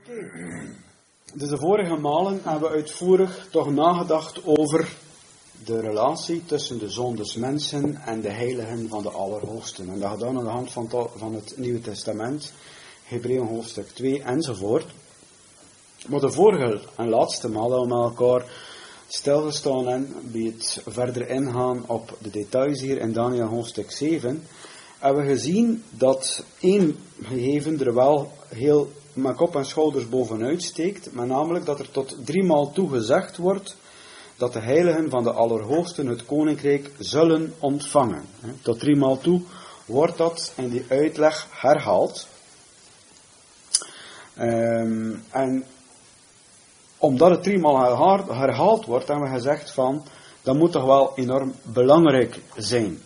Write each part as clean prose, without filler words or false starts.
Dus de vorige malen hebben we uitvoerig toch nagedacht over de relatie tussen de zoon des mensen en de heiligen van de Allerhoogsten. En dat gedaan aan de hand van het Nieuwe Testament, Hebreeën hoofdstuk 2 enzovoort. Maar de vorige en laatste maal dat we met elkaar stilgestaan en bij het verder ingaan op de details hier in Daniel hoofdstuk 7, hebben we gezien dat één gegeven er wel heel met kop en schouders bovenuit steekt, maar namelijk dat er tot 3 maal toe gezegd wordt dat de heiligen van de Allerhoogsten het koninkrijk zullen ontvangen. Tot 3 maal toe wordt dat in die uitleg herhaald. En omdat het 3 maal herhaald wordt, hebben we gezegd van, dat moet toch wel enorm belangrijk zijn.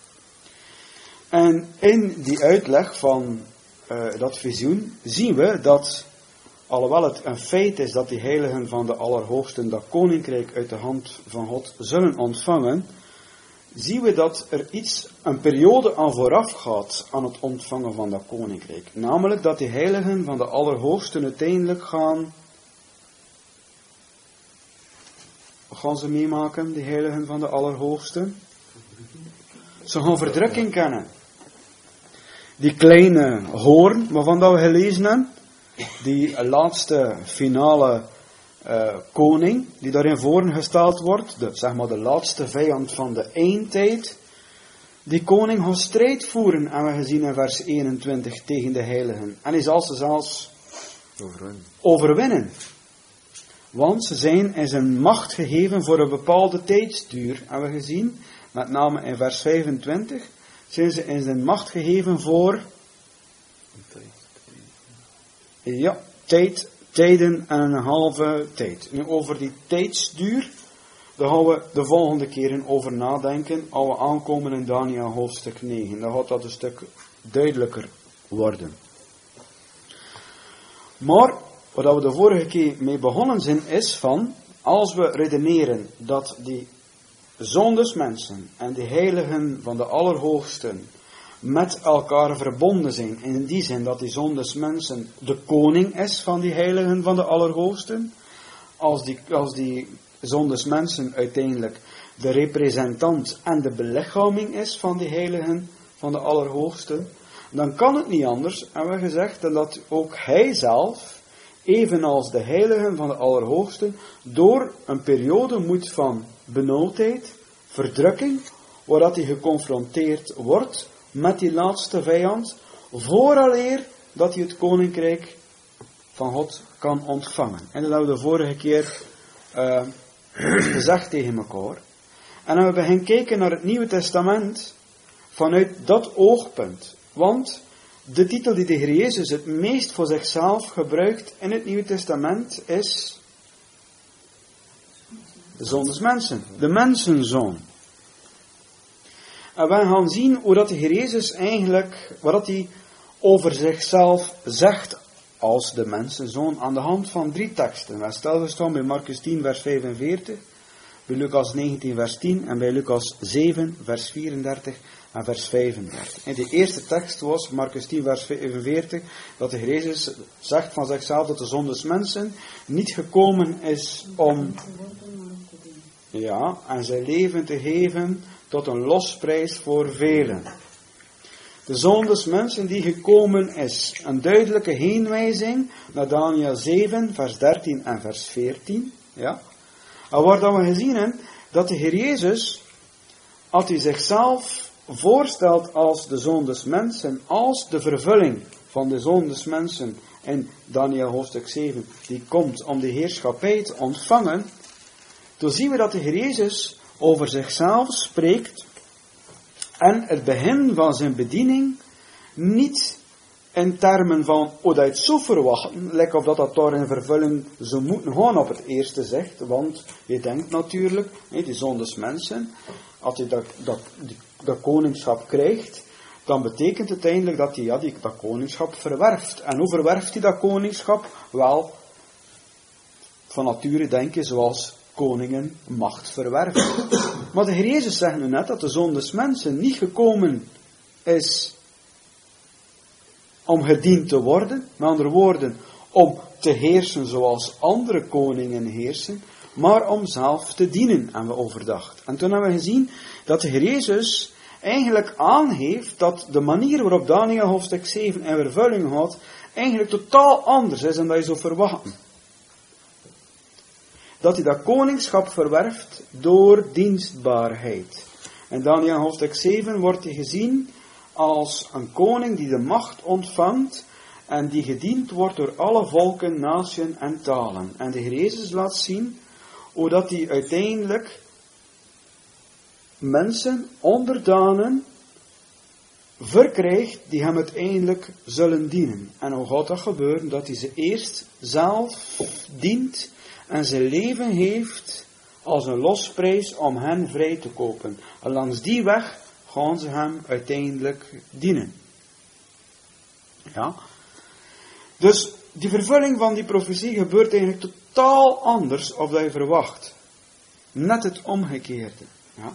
En in die uitleg van dat visioen zien we dat, alhoewel het een feit is dat die heiligen van de Allerhoogsten dat koninkrijk uit de hand van God zullen ontvangen, zien we dat er een periode aan vooraf gaat aan het ontvangen van dat koninkrijk. Namelijk dat die heiligen van de Allerhoogsten uiteindelijk gaan ze meemaken, die heiligen van de Allerhoogsten? Ze gaan verdrukking kennen. Die kleine hoorn, waarvan dat we gelezen hebben, die laatste finale koning, die daarin voorgesteld wordt, de laatste vijand van de eindtijd, die koning gaat strijd voeren, hebben we gezien in vers 21, tegen de heiligen. En hij zal ze zelfs overwinnen. Want ze zijn in zijn macht gegeven voor een bepaalde tijdsduur, hebben we gezien, met name in vers 25, zijn ze in zijn macht gegeven voor tijden en een halve tijd. Nu over die tijdsduur, daar gaan we de volgende keren over nadenken, als we aankomen in Daniel hoofdstuk 9. Dan gaat dat een stuk duidelijker worden. Maar, wat we de vorige keer mee begonnen zijn, is van, als we redeneren dat die zoon des mensen en de heiligen van de Allerhoogsten met elkaar verbonden zijn, in die zin dat die zoon des mensen de koning is van die heiligen van de Allerhoogsten, als die zoon des mensen uiteindelijk de representant en de belichaming is van die heiligen van de Allerhoogsten, dan kan het niet anders, hebben we gezegd, dan dat ook hij zelf, evenals de heiligen van de Allerhoogsten, door een periode moet van benauwdheid, verdrukking, waar hij geconfronteerd wordt met die laatste vijand, vooraleer dat hij het koninkrijk van God kan ontvangen. En dat hebben we de vorige keer gezegd tegen elkaar. En dan hebben we gaan kijken naar het Nieuwe Testament vanuit dat oogpunt. Want de titel die de Heer Jezus het meest voor zichzelf gebruikt in het Nieuwe Testament is de Zoon des Mensen, de mensenzoon. En wij gaan zien hoe dat de Heer Jezus eigenlijk, wat hij over zichzelf zegt als de mensenzoon, aan de hand van 3 teksten. Wij stilgestaan bij Marcus 10 vers 45, bij Lucas 19 vers 10 en bij Lucas 7 vers 34 en vers 35. En de eerste tekst was Marcus 10 vers 45, dat de Heer Jezus zegt van zichzelf dat de Zoon des Mensen niet gekomen is om en zijn leven te geven tot een losprijs voor velen. De Zoon des Mensen die gekomen is. Een duidelijke heenwijzing naar Daniel 7 vers 13 en vers 14. Ja. En waar dan we gezien hebben dat de Heer Jezus, als hij zichzelf voorstelt als de Zoon des Mensen, als de vervulling van de Zoon des Mensen in Daniel hoofdstuk 7, die komt om de heerschappij te ontvangen, dan zien we dat de Heer Jezus over zichzelf spreekt en het begin van zijn bediening niet in termen van hoe dat het zo verwachten, lijkt of dat daar in vervulling zou moeten gaan op het eerste zegt, want je denkt natuurlijk, die Zoon des Mensen, als hij dat koningschap krijgt, dan betekent het uiteindelijk dat hij dat koningschap verwerft. En hoe verwerft hij dat koningschap? Wel, van nature denk je zoals koningen macht verwerven. Maar de Heer Jezus zegt nu net dat de Zoon des Mensen niet gekomen is om gediend te worden. Met andere woorden, om te heersen zoals andere koningen heersen, maar om zelf te dienen, hebben we overdacht. En toen hebben we gezien dat de Heer Jezus eigenlijk aangeeft dat de manier waarop Daniël hoofdstuk 7 in vervulling houdt, eigenlijk totaal anders is dan dat je zou verwachten. Dat hij dat koningschap verwerft door dienstbaarheid. In Daniël hoofdstuk 7 wordt hij gezien als een koning die de macht ontvangt en die gediend wordt door alle volken, naties en talen. En de Heer Jezus laat zien hoe dat hij uiteindelijk mensen, onderdanen, verkrijgt die hem uiteindelijk zullen dienen. En hoe gaat dat gebeuren? Dat hij ze eerst zelf dient en zijn leven heeft als een losprijs om hen vrij te kopen. En langs die weg gaan ze hem uiteindelijk dienen. Ja. Dus die vervulling van die profetie gebeurt eigenlijk totaal anders of dat je verwacht. Net het omgekeerde. Ja.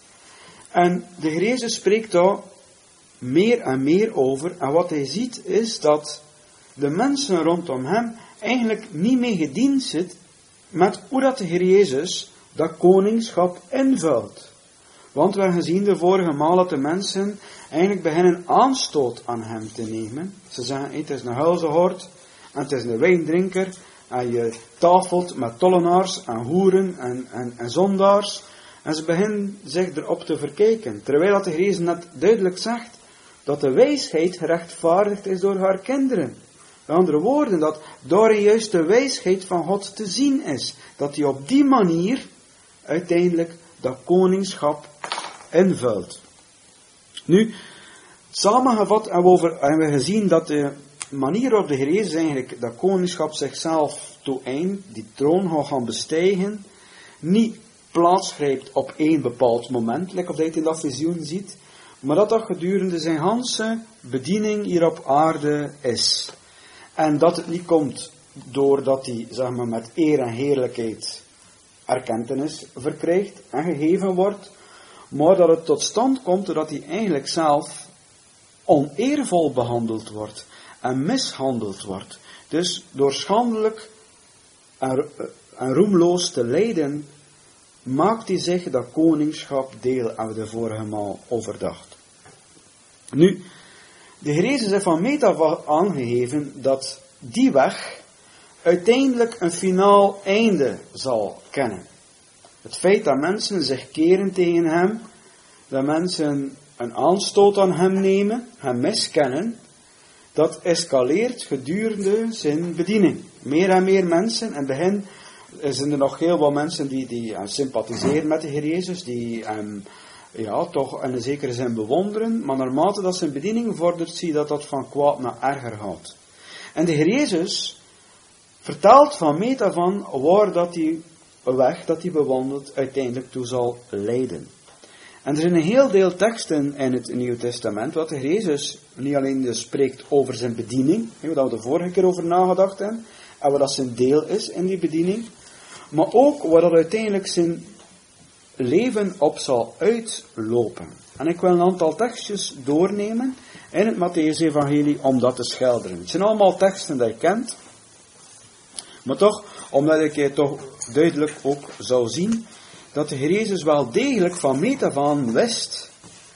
En de Heer Jezus spreekt daar meer en meer over. En wat hij ziet is dat de mensen rondom hem eigenlijk niet mee gediend zit met hoe dat de Heer Jezus dat koningschap invult. Want we hebben gezien de vorige maal dat de mensen eigenlijk beginnen aanstoot aan hem te nemen. Ze zeggen, het is een huizenhoort en het is een wijndrinker en je tafelt met tollenaars en hoeren en zondaars. En ze beginnen zich erop te verkijken. Terwijl dat de Heer Jezus net duidelijk zegt dat de wijsheid gerechtvaardigd is door haar kinderen. Met andere woorden, dat daarin juist de wijsheid van God te zien is. Dat hij op die manier uiteindelijk dat koningschap invult. Nu, samengevat hebben we gezien dat de manier waarop de Heer Jezus eigenlijk dat koningschap zichzelf toeëindt, die troon gaat gaan bestijgen, niet plaatsgrijpt op één bepaald moment, like of dat je in dat visioen ziet, maar dat dat gedurende zijn ganse bediening hier op aarde is. En dat het niet komt doordat hij, zeg maar, met eer en heerlijkheid erkentenis verkrijgt en gegeven wordt, maar dat het tot stand komt doordat hij eigenlijk zelf oneervol behandeld wordt en mishandeld wordt. Dus door schandelijk en roemloos te lijden, maakt hij zich dat koningschap deel, hebben we de vorige maal overdacht. Nu, de Heer Jezus heeft van meet af aangegeven dat die weg uiteindelijk een finaal einde zal kennen. Het feit dat mensen zich keren tegen hem, dat mensen een aanstoot aan hem nemen, hem miskennen, dat escaleert gedurende zijn bediening. Meer en meer mensen, in het begin zijn er nog heel wat mensen die sympathiseren met de Heer Jezus, die toch in een zekere zin bewonderen, maar naarmate dat zijn bediening vordert, zie je dat van kwaad naar erger gaat. En de Heer Jezus vertelt van meet af aan waar dat die weg dat hij bewandelt uiteindelijk toe zal leiden. En er zijn een heel deel teksten in het Nieuwe Testament, wat de Heer Jezus niet alleen dus spreekt over zijn bediening, waar we de vorige keer over nagedacht hebben, en wat dat zijn deel is in die bediening, maar ook waar dat uiteindelijk zijn leven op zal uitlopen. En ik wil een aantal tekstjes doornemen in het Mattheüs-evangelie om dat te schilderen. Het zijn allemaal teksten die je kent, maar toch, omdat ik je toch duidelijk ook zou zien, dat de Heer Jezus wel degelijk van meet af aan wist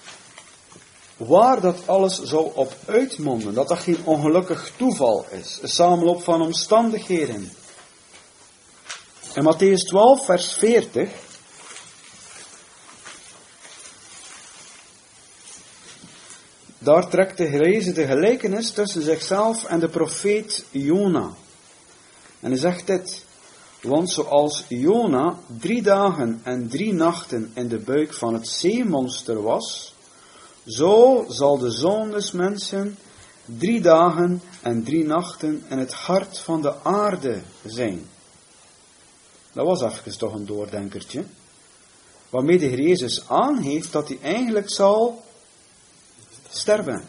waar dat alles zou op uitmonden. Dat dat geen ongelukkig toeval is. Een samenloop van omstandigheden. In Mattheüs 12, vers 40. Daar trekt de Heer Jezus de gelijkenis tussen zichzelf en de profeet Jona. En hij zegt dit. Want zoals Jona 3 dagen en 3 nachten in de buik van het zeemonster was, zo zal de Zoon des Mensen 3 dagen en 3 nachten in het hart van de aarde zijn. Dat was even toch een doordenkertje. Waarmee de Heer Jezus aangeeft dat hij eigenlijk zal sterven.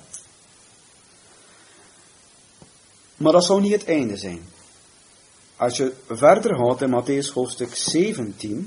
Maar dat zou niet het einde zijn. Als je verder gaat in Mattheüs hoofdstuk 17,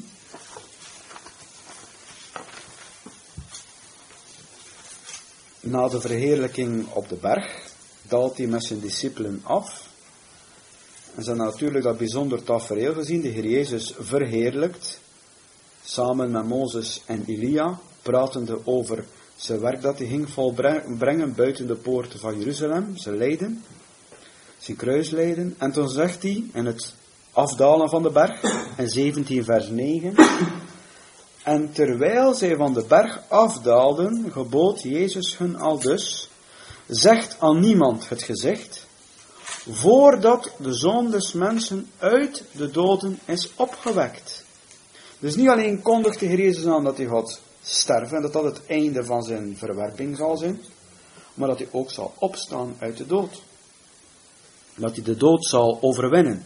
na de verheerlijking op de berg, daalt hij met zijn discipelen af. En ze hebben natuurlijk dat bijzonder tafereel gezien. De Heer Jezus verheerlijkt. Samen met Mozes en Elia. Pratende over zijn werk dat hij ging volbrengen buiten de poorten van Jeruzalem. Zijn lijden. Zijn kruislijden. En toen zegt hij in het afdalen van de berg. In 17 vers 9. En terwijl zij van de berg afdaalden, gebood Jezus hun aldus. Zegt aan niemand het gezegd. Voordat de Zoon des Mensen uit de doden is opgewekt. Dus niet alleen kondigt de Heer Jezus aan dat hij gaat sterven en dat dat het einde van zijn verwerping zal zijn, maar dat hij ook zal opstaan uit de dood. Dat hij de dood zal overwinnen.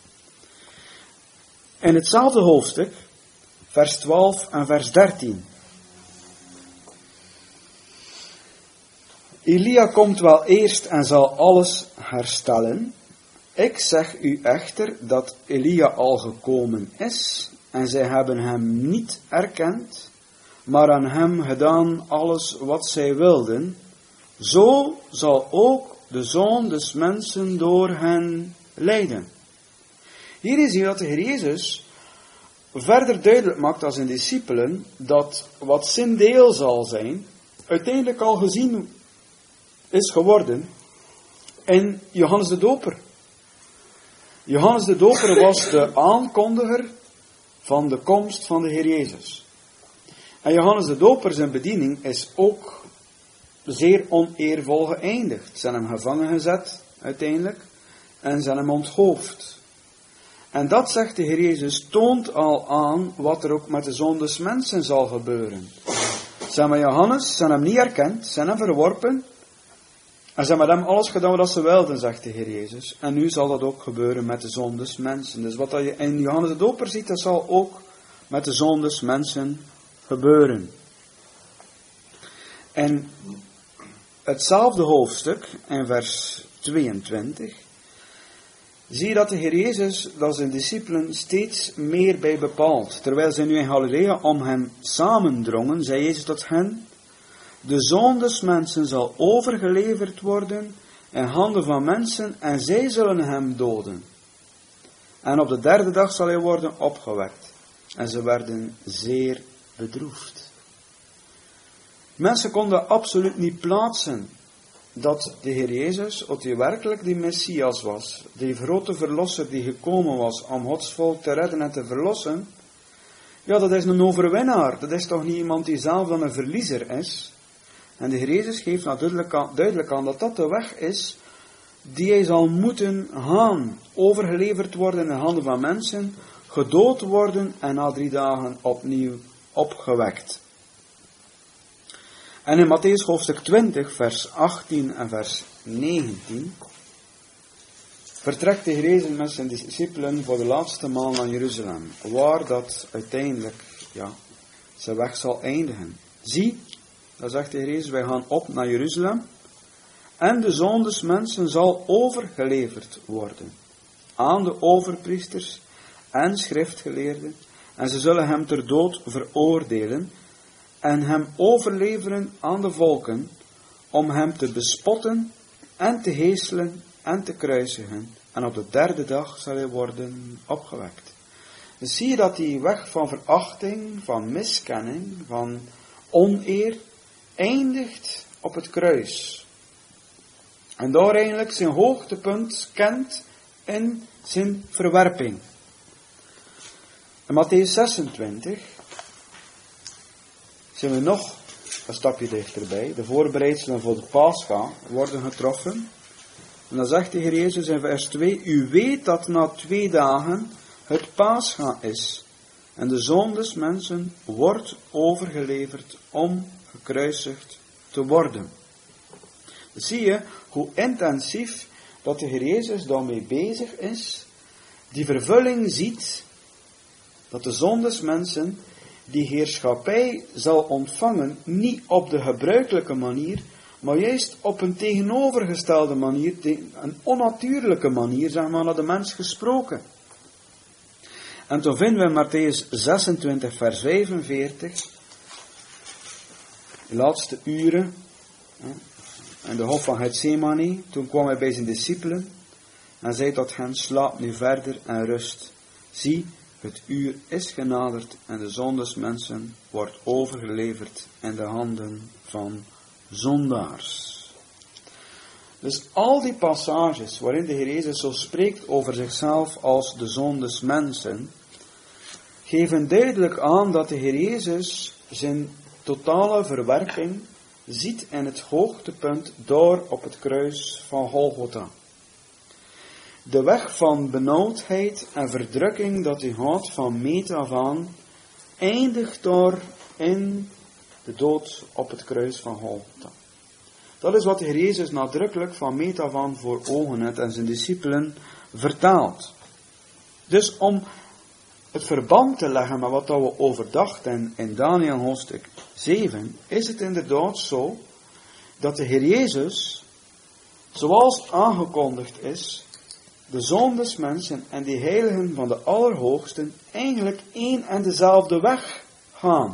In hetzelfde hoofdstuk, vers 12 en vers 13. Elia komt wel eerst en zal alles herstellen. Ik zeg u echter dat Elia al gekomen is en zij hebben hem niet erkend, maar aan hem gedaan alles wat zij wilden. Zo zal ook de Zoon des Mensen door hen lijden. Hier is hier dat de Heer Jezus verder duidelijk maakt aan zijn discipelen dat wat zijn deel zal zijn, uiteindelijk al gezien is geworden in Johannes de Doper. Johannes de Doper was de aankondiger van de komst van de Heer Jezus. En Johannes de Doper, zijn bediening, is ook zeer oneervol geëindigd. Ze hebben hem gevangen gezet, uiteindelijk, en ze hebben hem onthoofd. En dat, zegt de Heer Jezus, toont al aan wat er ook met de Zoon des Mensen zal gebeuren. Ze hebben Johannes, ze hebben hem niet erkend, ze hebben hem verworpen. En ze hebben met hem alles gedaan wat ze wilden, zegt de Heer Jezus. En nu zal dat ook gebeuren met de Zoon des Mensen. Dus wat je in Johannes de Doper ziet, dat zal ook met de Zoon des Mensen gebeuren. En hetzelfde hoofdstuk, in vers 22, zie je dat de Heer Jezus, dat zijn discipelen steeds meer bij bepaalt. Terwijl zij nu in Galilea om hem samendrongen, zei Jezus tot hen: de Zoon des Mensen zal overgeleverd worden in handen van mensen en zij zullen hem doden. En op de derde dag zal hij worden opgewekt. En ze werden zeer bedroefd. Mensen konden absoluut niet plaatsen dat de Heer Jezus, dat hij werkelijk die Messias was, die grote verlosser die gekomen was om Gods volk te redden en te verlossen. Ja, dat is een overwinnaar. Dat is toch niet iemand die zelf dan een verliezer is. En de Heer Jezus geeft nou duidelijk aan dat dat de weg is die hij zal moeten gaan. Overgeleverd worden in de handen van mensen, gedood worden en na 3 dagen opnieuw opgewekt. En in Mattheüs hoofdstuk 20, vers 18 en vers 19, vertrekt de Heer Jezus met zijn discipelen voor de laatste maal naar Jeruzalem, waar dat uiteindelijk, zijn weg zal eindigen. Zie, dan zegt de Heer Jezus, wij gaan op naar Jeruzalem, en de Zoon des Mensen zal overgeleverd worden aan de overpriesters en schriftgeleerden, en ze zullen hem ter dood veroordelen, en hem overleveren aan de volken, om hem te bespotten en te heeselen en te kruisigen. En op de derde dag zal hij worden opgewekt. Dus zie je dat die weg van verachting, van miskenning, van oneer, eindigt op het kruis. En daar eigenlijk zijn hoogtepunt kent in zijn verwerping. In Mattheüs 26... zijn we nog een stapje dichterbij. De voorbereidselen voor de Pascha worden getroffen. En dan zegt de Heer Jezus in vers 2: u weet dat na 2 dagen het Pascha is. En de Zoon des Mensen wordt overgeleverd om gekruisigd te worden. Dus zie je hoe intensief dat de Heer Jezus daarmee bezig is. Die vervulling ziet dat de Zoon des Mensen die heerschappij zal ontvangen, niet op de gebruikelijke manier, maar juist op een tegenovergestelde manier, een onnatuurlijke manier, zeg maar, naar de mens gesproken. En toen vinden we in Mattheüs 26, vers 45, de laatste uren, in de hof van Gethsemane, toen kwam hij bij zijn discipelen, En zei tot hen, slaap nu verder en rust. Zie, het uur is genaderd en de Zoon des mensen wordt overgeleverd in de handen van zondaars. Dus al die passages waarin de Heer Jezus zo spreekt over zichzelf als de Zoon des mensen, geven duidelijk aan dat de Heer Jezus zijn totale verwerping ziet in het hoogtepunt daar op het kruis van Golgotha. De weg van benauwdheid en verdrukking dat hij had van meet af aan, eindigt daar in de dood op het kruis van Golgotha. Dat is wat de Heer Jezus nadrukkelijk van meet af aan voor ogen heeft en zijn discipelen vertaalt. Dus om het verband te leggen met wat we overdachten in Daniel hoofdstuk 7, is het inderdaad zo dat de Heer Jezus, zoals aangekondigd is, de Zoon des mensen en die heiligen van de Allerhoogsten eigenlijk één en dezelfde weg gaan.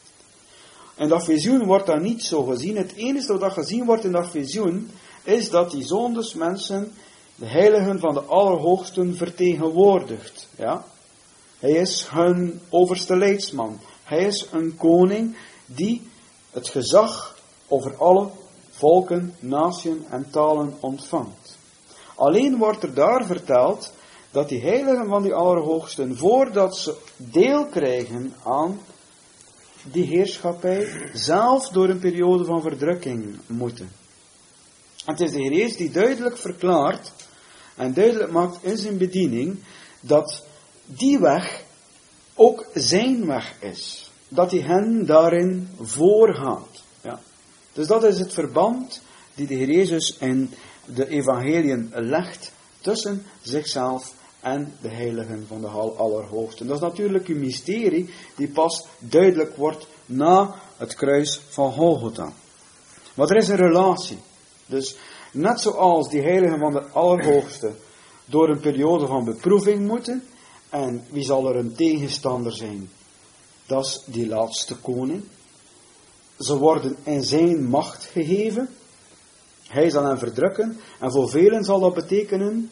En dat visioen wordt dan niet zo gezien. Het enige wat gezien wordt in dat visioen is dat die Zoon des mensen de heiligen van de Allerhoogsten vertegenwoordigt. Ja? Hij is hun overste leidsman. Hij is een koning die het gezag over alle volken, naties en talen ontvangt. Alleen wordt er daar verteld dat die heiligen van die Allerhoogsten, voordat ze deel krijgen aan die heerschappij, zelf door een periode van verdrukking moeten. En het is de Heer Jezus die duidelijk verklaart en duidelijk maakt in zijn bediening dat die weg ook zijn weg is. Dat hij hen daarin voorgaat. Ja. Dus dat is het verband die de Heer Jezus in de evangeliën legt tussen zichzelf en de heiligen van de Allerhoogsten. Dat is natuurlijk een mysterie die pas duidelijk wordt na het kruis van Golgotha. Maar er is een relatie. Dus net zoals die heiligen van de Allerhoogste door een periode van beproeving moeten, en wie zal er een tegenstander zijn? Dat is die laatste koning. Ze worden in zijn macht gegeven. Hij zal hen verdrukken. En voor velen zal dat betekenen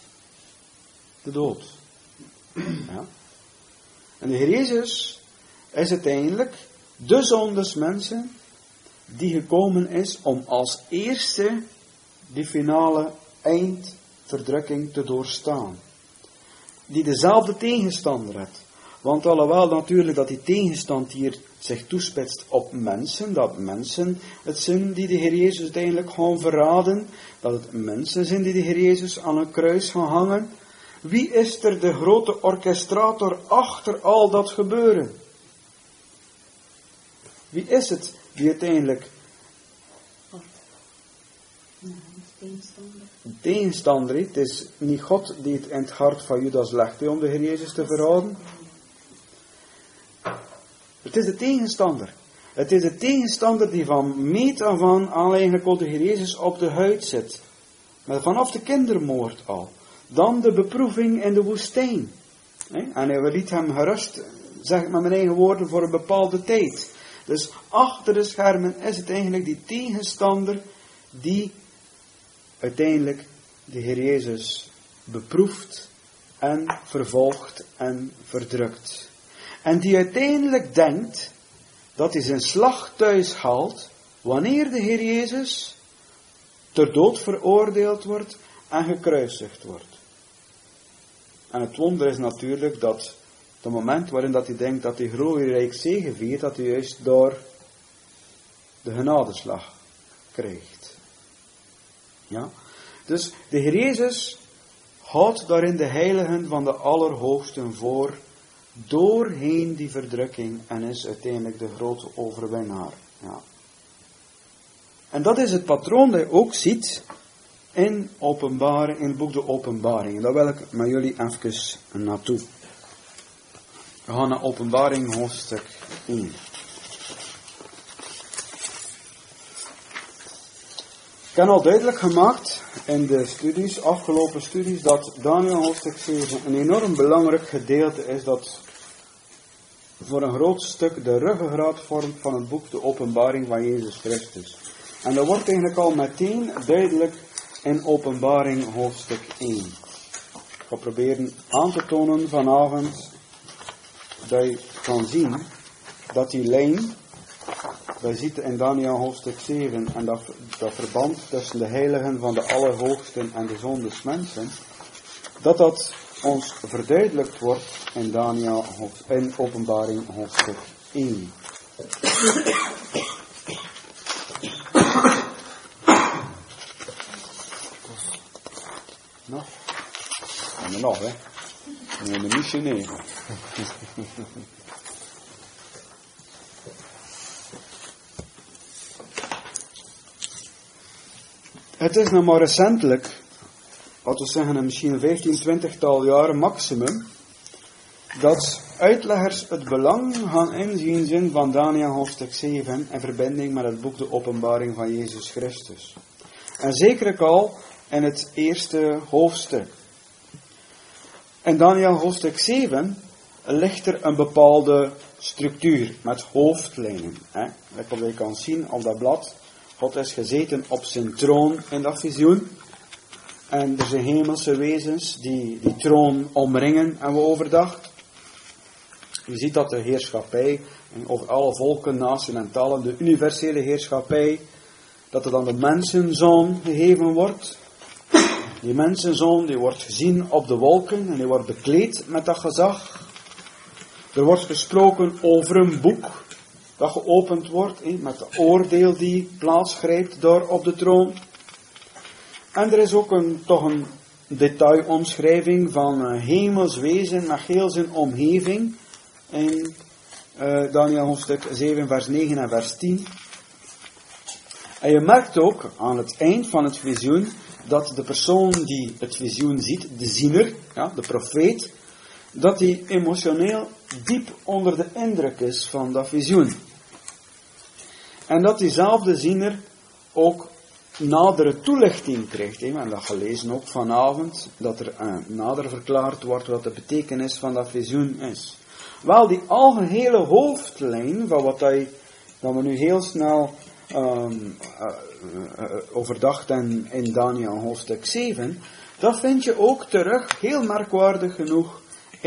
de dood. Ja. En de Heer Jezus is uiteindelijk de Zoon des mensen die gekomen is om als eerste die finale eindverdrukking te doorstaan. Die dezelfde tegenstander heeft. Want alhoewel natuurlijk dat die tegenstand hier zich toespitst op mensen, dat mensen het zijn die de Heer Jezus uiteindelijk gaan verraden, dat het mensen zijn die de Heer Jezus aan een kruis gaan hangen. Wie is er de grote orchestrator achter al dat gebeuren? Wie is het die uiteindelijk een tegenstander is? Het is niet God die het in het hart van Judas legt om de Heer Jezus te verraden. Het is de tegenstander. Het is de tegenstander die van meet af aan eigenlijk op de Heer Jezus op de huid zit. Maar vanaf de kindermoord al. Dan de beproeving in de woestijn. En hij liet hem gerust, zeg ik met mijn eigen woorden, voor een bepaalde tijd. Dus achter de schermen is het eigenlijk die tegenstander die uiteindelijk de Heer Jezus beproeft en vervolgt en verdrukt. En die uiteindelijk denkt dat hij zijn slag thuis haalt wanneer de Heer Jezus ter dood veroordeeld wordt en gekruisigd wordt. En het wonder is natuurlijk dat het moment waarin dat hij denkt dat hij glorierijk zegeviert, dat hij juist door de genadeslag krijgt. Ja? Dus de Heer Jezus houdt daarin de heiligen van de Allerhoogsten voor, doorheen die verdrukking, en is uiteindelijk de grote overwinnaar. Ja. En dat is het patroon dat je ook ziet in het boek de Openbaring. Daar wil ik met jullie even naartoe. We gaan naar Openbaring hoofdstuk 1. Ik heb al duidelijk gemaakt in de afgelopen studies, dat Daniel hoofdstuk 7 een enorm belangrijk gedeelte is dat voor een groot stuk de ruggengraat vormt van het boek de Openbaring van Jezus Christus. En dat wordt eigenlijk al meteen duidelijk in Openbaring hoofdstuk 1. Ik ga proberen aan te tonen vanavond dat je kan zien dat die lijn, dat je ziet in Daniel hoofdstuk 7, en dat verband tussen de heiligen van de Allerhoogsten en de zondesmensen, dat ons verduidelijkt wordt in Openbaring hoofdstuk 1. Nou, gaan we nog, hè. Nee, de missie, nee. Het is nog maar recentelijk, laten we zeggen misschien een 15, 20-tal jaren maximum, dat uitleggers het belang gaan inzien zijn van Daniel hoofdstuk 7 in verbinding met het boek De Openbaring van Jezus Christus. En zeker ook al in het eerste hoofdstuk. In Daniel hoofdstuk 7 ligt er een bepaalde structuur met hoofdlijnen. Wat je kan zien op dat blad. God is gezeten op zijn troon in dat visioen. En er zijn hemelse wezens die die troon omringen en we overdag. Je ziet dat de heerschappij over alle volken, naties en talen, de universele heerschappij, dat er dan de mensenzoon gegeven wordt. Die mensenzoon die wordt gezien op de wolken en die wordt bekleed met dat gezag. Er wordt gesproken over een boek dat geopend wordt, met de oordeel die plaatsgrijpt daar op de troon. En er is ook toch een detailomschrijving van hemels wezen met heel zijn omgeving in Daniel hoofdstuk 7 vers 9 en vers 10. En je merkt ook aan het eind van het visioen dat de persoon die het visioen ziet, de ziener, de profeet, dat hij emotioneel diep onder de indruk is van dat visioen. En dat diezelfde ziener ook nadere toelichting krijgt. We hebben dat gelezen ook vanavond, dat er nader verklaard wordt wat de betekenis van dat visioen is. Wel, die algehele hoofdlijn van wat dat we nu heel snel overdachten in Daniel hoofdstuk 7, dat vind je ook terug, heel merkwaardig genoeg,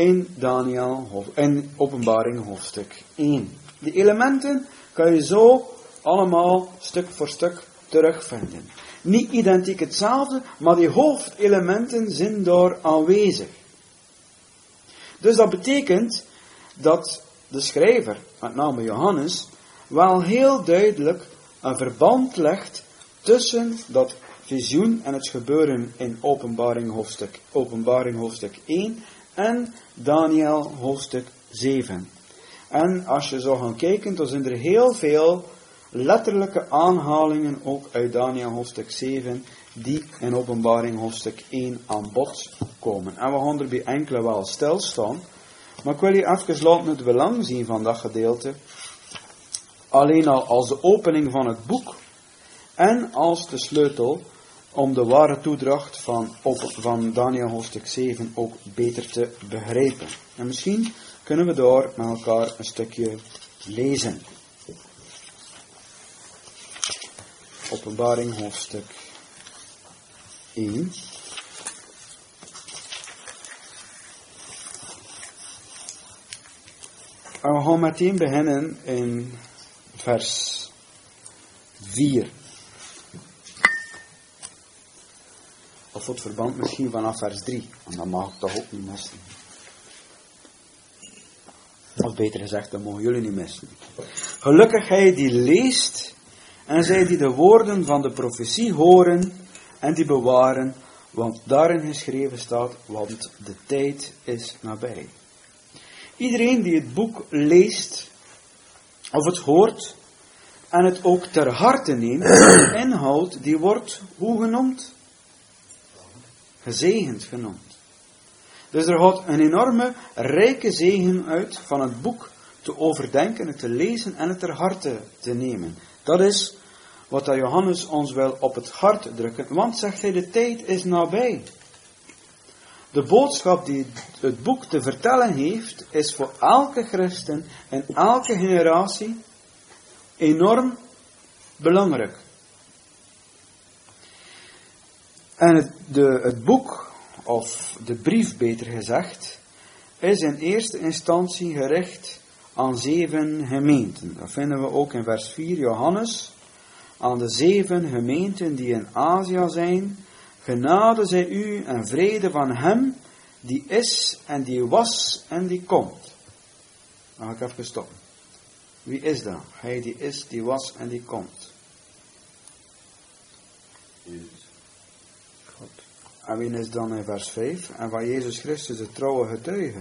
in Openbaring hoofdstuk 1. Die elementen kan je zo allemaal stuk voor stuk terugvinden. Niet identiek hetzelfde, maar die hoofdelementen zijn daar aanwezig. Dus dat betekent dat de schrijver, met name Johannes, wel heel duidelijk een verband legt tussen dat visioen en het gebeuren in Openbaring hoofdstuk 1 en Daniel hoofdstuk 7. En als je zou gaan kijken, dan zijn er heel veel letterlijke aanhalingen ook uit Daniel hoofdstuk 7 die in Openbaring hoofdstuk 1 aan bod komen. En we gaan er bij enkele wel stilstaan. Maar ik wil je even laten het belang zien van dat gedeelte. Alleen al als de opening van het boek en als de sleutel om de ware toedracht van Daniel hoofdstuk 7 ook beter te begrijpen. En misschien kunnen we daar met elkaar een stukje lezen. Openbaring hoofdstuk 1. En we gaan meteen beginnen in vers 4. Of voor het verband misschien vanaf vers 3. Want dat mag ik toch ook niet missen. Of beter gezegd, dat mogen jullie niet missen. Gelukkig hij die leest en zij die de woorden van de profetie horen en die bewaren, want daarin geschreven staat, want de tijd is nabij. Iedereen die het boek leest, of het hoort, en het ook ter harte neemt, de inhoud, die wordt, hoe genoemd? Gezegend genoemd. Dus er gaat een enorme, rijke zegen uit van het boek te overdenken, het te lezen en het ter harte te nemen. Dat is wat Johannes ons wil op het hart drukken, want, zegt hij, de tijd is nabij. De boodschap die het boek te vertellen heeft, is voor elke christen en elke generatie enorm belangrijk. En het boek, of de brief beter gezegd, is in eerste instantie gericht aan 7 gemeenten. Dat vinden we ook in vers 4, Johannes. Aan de 7 gemeenten die in Azië zijn, genade zij u en vrede van hem die is en die was en die komt. Dan ga ik even stoppen. Wie is dat? Hij die is, die was en die komt. God. En wie is dan in vers 5? En van Jezus Christus de trouwe getuige.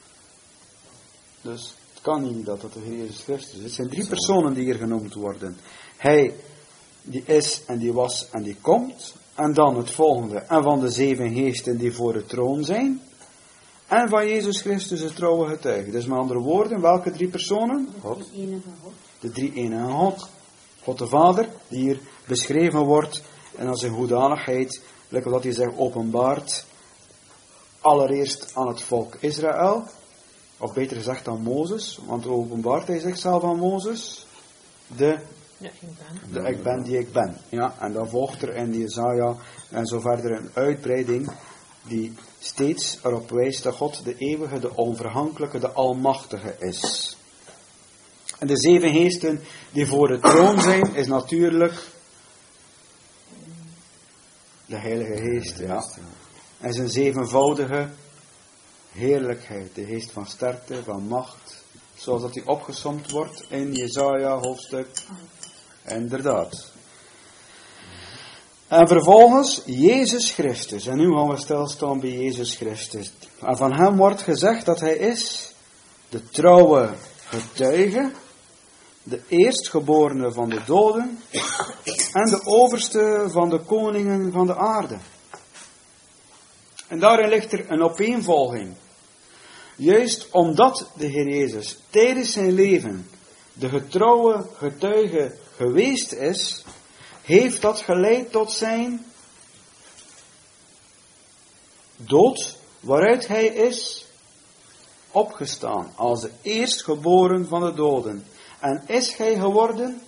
Dus het kan niet dat het de Heer Jezus Christus is. Het zijn 3 personen die hier genoemd worden. Hij die is en die was en die komt. En dan het volgende. En van de 7 geesten die voor de troon zijn. En van Jezus Christus de trouwe getuige. Dus met andere woorden, welke 3 personen? God. De 3-enige God. God de Vader, die hier beschreven wordt. En als zijn hoedanigheid, lekker dat hij zich openbaart. Allereerst aan het volk Israël. Of beter gezegd aan Mozes. Want openbaart hij zichzelf aan Mozes. De ik ben die ik ben. Ja, en dan volgt er in Jesaja en zo verder een uitbreiding die steeds erop wijst dat God de eeuwige, de onvergankelijke, de almachtige is. En de 7 geesten die voor de troon zijn, is natuurlijk de Heilige Geest. Ja. En zijn 7voudige heerlijkheid. De geest van sterkte, van macht. Zoals dat die opgesomd wordt in Jesaja hoofdstuk. Inderdaad. En vervolgens Jezus Christus. En nu gaan we stilstaan bij Jezus Christus. En van hem wordt gezegd dat hij is de trouwe getuige, de eerstgeborene van de doden en de overste van de koningen van de aarde. En daarin ligt er een opeenvolging. Juist omdat de Heer Jezus tijdens zijn leven de getrouwe getuige geweest is, heeft dat geleid tot zijn dood, waaruit hij is opgestaan als de eerstgeboren van de doden. En is hij geworden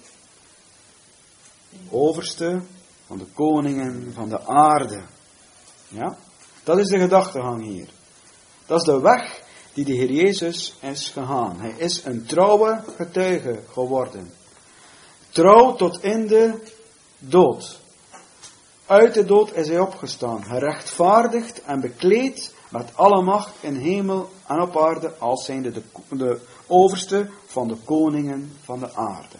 overste van de koningen van de aarde. Ja? Dat is de gedachtegang hier. Dat is de weg die de Heer Jezus is gegaan. Hij is een trouwe getuige geworden. Trouw tot in de dood. Uit de dood is hij opgestaan, gerechtvaardigd en bekleed met alle macht in hemel en op aarde, als zijnde de overste van de koningen van de aarde.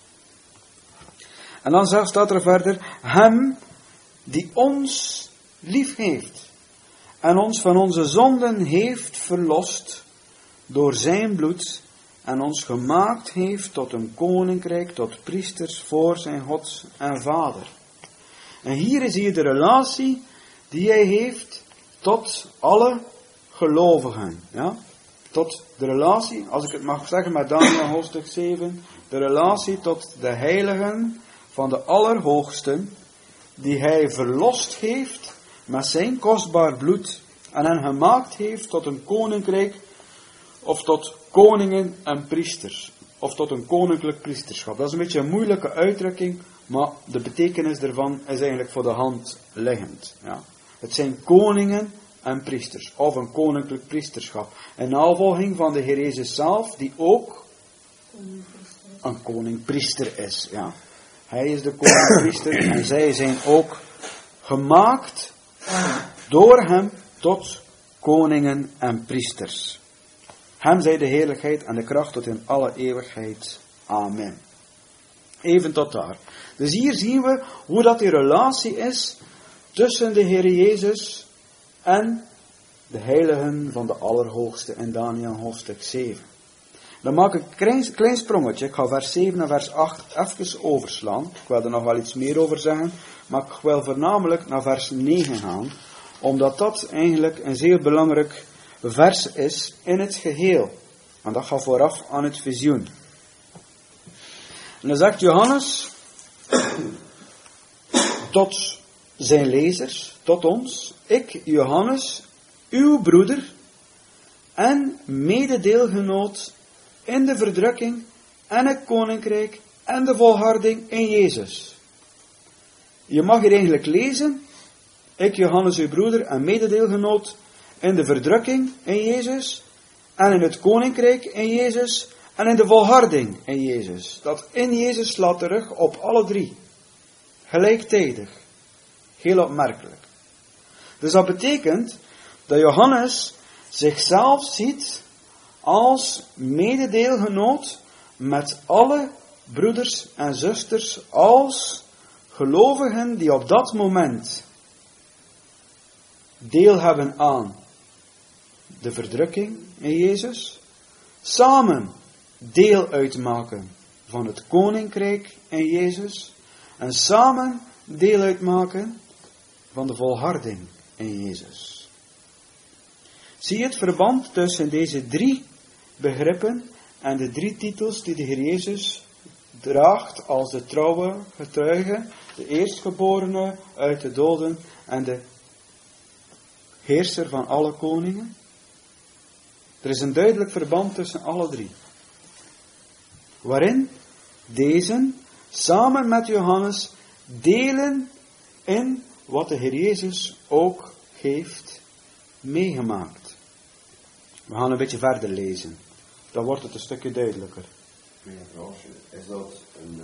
En dan staat er verder, hem die ons lief heeft en ons van onze zonden heeft verlost door zijn bloed en ons gemaakt heeft tot een koninkrijk, tot priesters voor zijn God en Vader. En hier is hier de relatie die hij heeft tot alle gelovigen. Ja? Tot de relatie, als ik het mag zeggen met Daniel hoofdstuk 7, de relatie tot de heiligen van de Allerhoogste, die hij verlost heeft met zijn kostbaar bloed en hen gemaakt heeft tot een koninkrijk, of tot koningen en priesters, of tot een koninklijk priesterschap. Dat is een beetje een moeilijke uitdrukking, maar de betekenis ervan is eigenlijk voor de hand liggend. Ja. Het zijn koningen en priesters, of een koninklijk priesterschap. Een navolging van de Heer Jezus zelf, die ook een koning-priester is. Ja. Hij is de koning-priester en zij zijn ook gemaakt door hem tot koningen en priesters. Hem zij de heerlijkheid en de kracht tot in alle eeuwigheid. Amen. Even tot daar. Dus hier zien we hoe dat die relatie is tussen de Heer Jezus en de heiligen van de Allerhoogste in Daniel hoofdstuk 7. Dan maak ik een klein sprongetje. Ik ga vers 7 en vers 8 even overslaan. Ik wil er nog wel iets meer over zeggen. Maar ik wil voornamelijk naar vers 9 gaan. Omdat dat eigenlijk een zeer belangrijk vers is in het geheel. En dat gaat vooraf aan het visioen. En dan zegt Johannes tot zijn lezers, tot ons: ik, Johannes, uw broeder en mededeelgenoot in de verdrukking en het koninkrijk en de volharding in Jezus. Je mag hier eigenlijk lezen Ik, Johannes, uw broeder en mededeelgenoot in de verdrukking in Jezus en in het koninkrijk in Jezus en in de volharding in Jezus. Dat in Jezus slaat terug op alle drie. Gelijktijdig. Heel opmerkelijk. Dus dat betekent dat Johannes zichzelf ziet als mededeelgenoot met alle broeders en zusters, als gelovigen die op dat moment deel hebben aan de verdrukking in Jezus, samen deel uitmaken van het koninkrijk in Jezus en samen deel uitmaken van de volharding in Jezus. Zie je het verband tussen deze drie begrippen en de drie titels die de Heer Jezus draagt als de trouwe getuige, de eerstgeborene uit de doden en de heerser van alle koningen? Er is een duidelijk verband tussen alle drie. Waarin deze samen met Johannes delen in wat de Heer Jezus ook heeft meegemaakt. We gaan een beetje verder lezen. Dan wordt het een stukje duidelijker. Goeie vraagje. Is dat een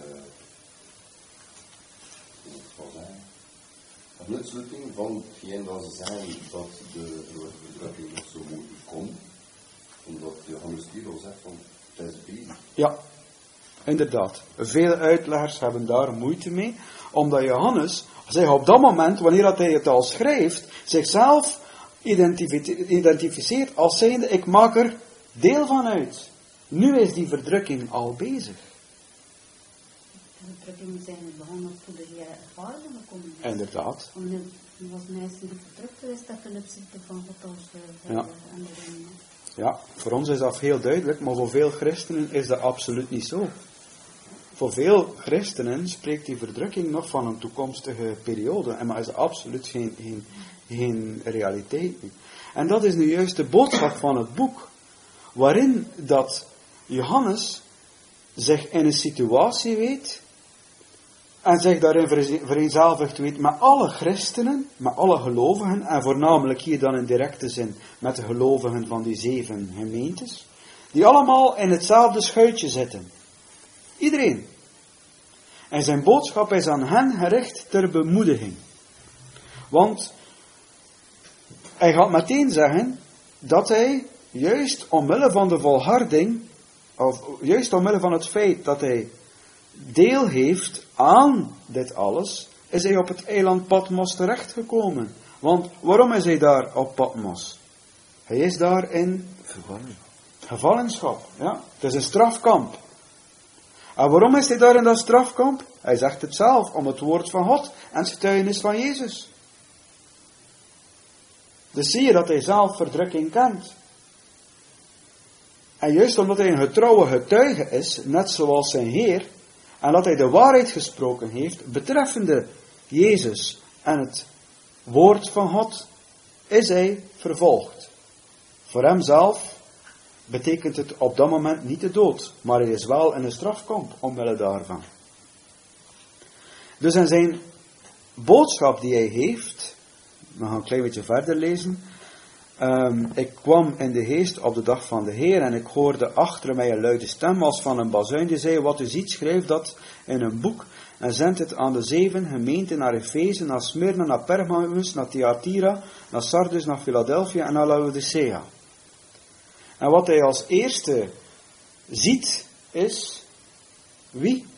uitsluiting van hetgeen dat ze zeggen dat de verdrukking niet zo moeilijk komt? Omdat Johannes hier al zegt van het is bezig. Ja, inderdaad. Vele uitleggers hebben daar moeite mee. Omdat Johannes zich op dat moment, wanneer hij het al schrijft, zichzelf identificeert als zijnde, ik maak er deel van uit. Nu is die verdrukking al bezig. De verdrukkingen zijn begonnen toen de Heer ervaringen komen. Inderdaad. Omdat mensen die verdrukt is, dat ten opzichte van God als Ja. en de dingen. Ja, voor ons is dat heel duidelijk, maar voor veel christenen is dat absoluut niet zo. Voor veel christenen spreekt die verdrukking nog van een toekomstige periode, en maar is absoluut geen realiteit. En dat is nu juist de boodschap van het boek, waarin dat Johannes zich in een situatie weet en zich daarin vereenzelvigd weet met alle christenen, met alle gelovigen, en voornamelijk hier dan in directe zin met de gelovigen van die 7 gemeentes, die allemaal in hetzelfde schuitje zitten. Iedereen. En zijn boodschap is aan hen gericht ter bemoediging. Want hij gaat meteen zeggen dat hij juist omwille van de volharding, of juist omwille van het feit dat hij deel heeft aan dit alles, is hij op het eiland Patmos terechtgekomen. Want waarom is hij daar op Patmos? Hij is daar in gevangenschap. Ja? Het is een strafkamp. En waarom is hij daar in dat strafkamp? Hij zegt het zelf, om het woord van God en het getuigenis van Jezus. Dus zie je dat hij zelf verdrukking kent. En juist omdat hij een getrouwe getuige is, net zoals zijn Heer, en dat hij de waarheid gesproken heeft, betreffende Jezus en het woord van God, is hij vervolgd. Voor hemzelf betekent het op dat moment niet de dood, maar hij is wel in een strafkamp omwille daarvan. Dus in zijn boodschap die hij heeft, we gaan een klein beetje verder lezen. Ik kwam in de geest op de dag van de Heer en ik hoorde achter mij een luide stem als van een bazuin die zei, wat u ziet, schrijf dat in een boek en zend het aan de 7 gemeenten, naar Efeze, naar Smyrna, naar Pergamus, naar Thyatira, naar Sardis, naar Philadelphia en naar Laodicea. En wat hij als eerste ziet is, wie?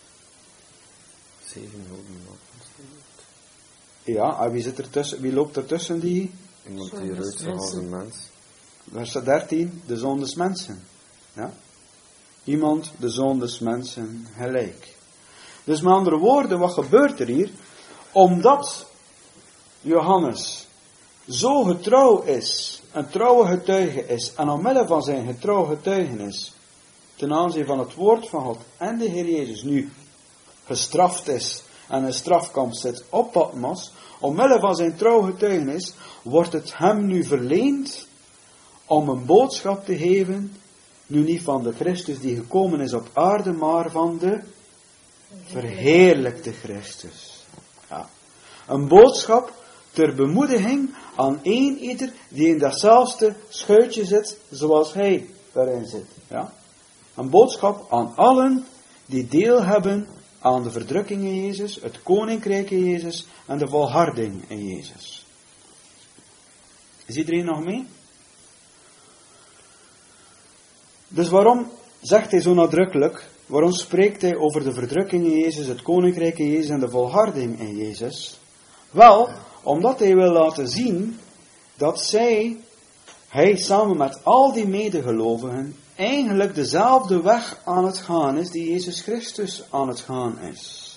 7 gouden wapens. Ja, en wie zit er tussen? Wie loopt er tussen die? Iemand die eruit zag als een mens. Vers 13, de zoon des mensen. Ja? Iemand, de zoon des mensen, gelijk. Dus met andere woorden, wat gebeurt er hier? Omdat Johannes zo getrouw is, een trouwe getuige is, en omwille van zijn getrouw getuigenis, ten aanzien van het woord van God en de Heer Jezus nu gestraft is en een strafkamp zit op Patmos, omwille van zijn trouw getuigenis, wordt het hem nu verleend om een boodschap te geven, nu niet van de Christus die gekomen is op aarde, maar van de verheerlijkte Christus. Ja. Een boodschap ter bemoediging aan een ieder die in datzelfde schuitje zit, zoals hij daarin zit. Ja? Een boodschap aan allen die deel hebben aan de verdrukking in Jezus, het koninkrijk in Jezus en de volharding in Jezus. Is iedereen nog mee? Dus waarom zegt hij zo nadrukkelijk, waarom spreekt hij over de verdrukking in Jezus, het koninkrijk in Jezus en de volharding in Jezus? Wel, omdat hij wil laten zien dat hij samen met al die medegelovigen eigenlijk dezelfde weg aan het gaan is die Jezus Christus aan het gaan is.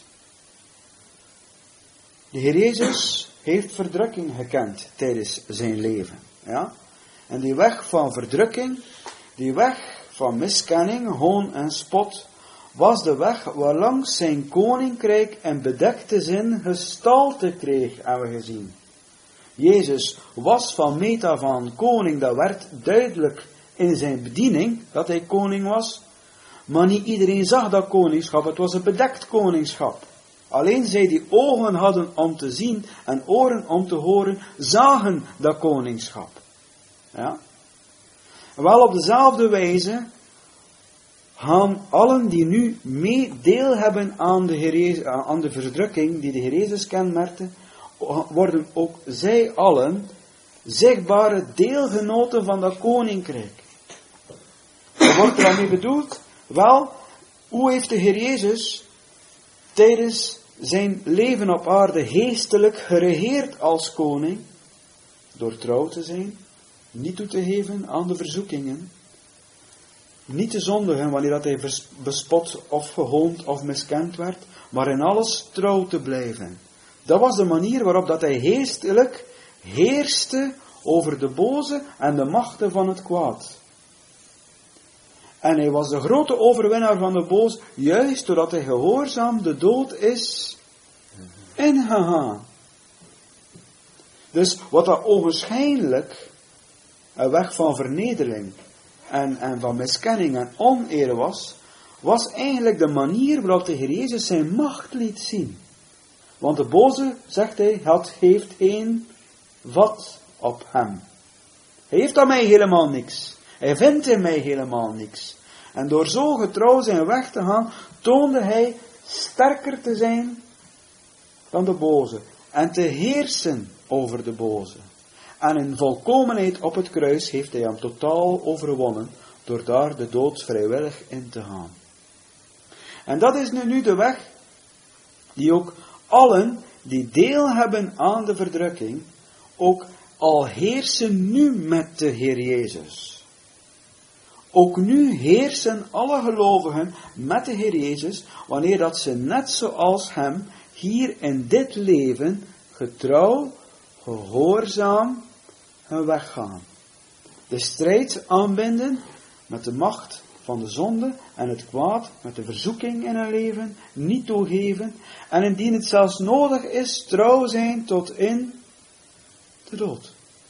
De Heer Jezus heeft verdrukking gekend tijdens zijn leven. Ja? En die weg van verdrukking, die weg van miskenning, hoon en spot, was de weg waarlangs zijn koninkrijk in bedekte zin gestalte kreeg, hebben we gezien. Jezus was van meet af aan koning, dat werd duidelijk in zijn bediening, dat hij koning was. Maar niet iedereen zag dat koningschap, het was een bedekt koningschap. Alleen zij die ogen hadden om te zien en oren om te horen, zagen dat koningschap. Ja? Wel op dezelfde wijze gaan allen die nu mee deel hebben aan de verdrukking die de Heer Jezus kenmerkte, worden ook zij allen zichtbare deelgenoten van dat koninkrijk. Wat wordt er dan mee bedoeld? Wel, hoe heeft de Heer Jezus tijdens zijn leven op aarde geestelijk geregeerd als koning? Door trouw te zijn, niet toe te geven aan de verzoekingen, niet te zondigen wanneer dat hij bespot of gehoond of miskend werd, maar in alles trouw te blijven. Dat was de manier waarop dat hij geestelijk heerste over de boze en de machten van het kwaad. En hij was de grote overwinnaar van de boze, juist doordat hij gehoorzaam de dood is ingegaan. Dus wat dat ogenschijnlijk een weg van vernedering en van miskenning en oneer was eigenlijk de manier waarop de Heer Jezus zijn macht liet zien. Want de boze, zegt hij, heeft geen vat op hem. Hij heeft aan mij helemaal niks. Hij vindt in mij helemaal niks. En door zo getrouw zijn weg te gaan, toonde hij sterker te zijn dan de boze. En te heersen over de boze. En in volkomenheid op het kruis heeft hij hem totaal overwonnen, door daar de dood vrijwillig in te gaan. En dat is nu de weg die ook allen die deel hebben aan de verdrukking, ook al heersen nu met de Heer Jezus. Ook nu heersen alle gelovigen met de Heer Jezus, wanneer dat ze net zoals hem hier in dit leven getrouw, gehoorzaam hun weg gaan. De strijd aanbinden met de macht van de zonde en het kwaad, met de verzoeking in hun leven, niet toegeven, en indien het zelfs nodig is, trouw zijn tot in de dood.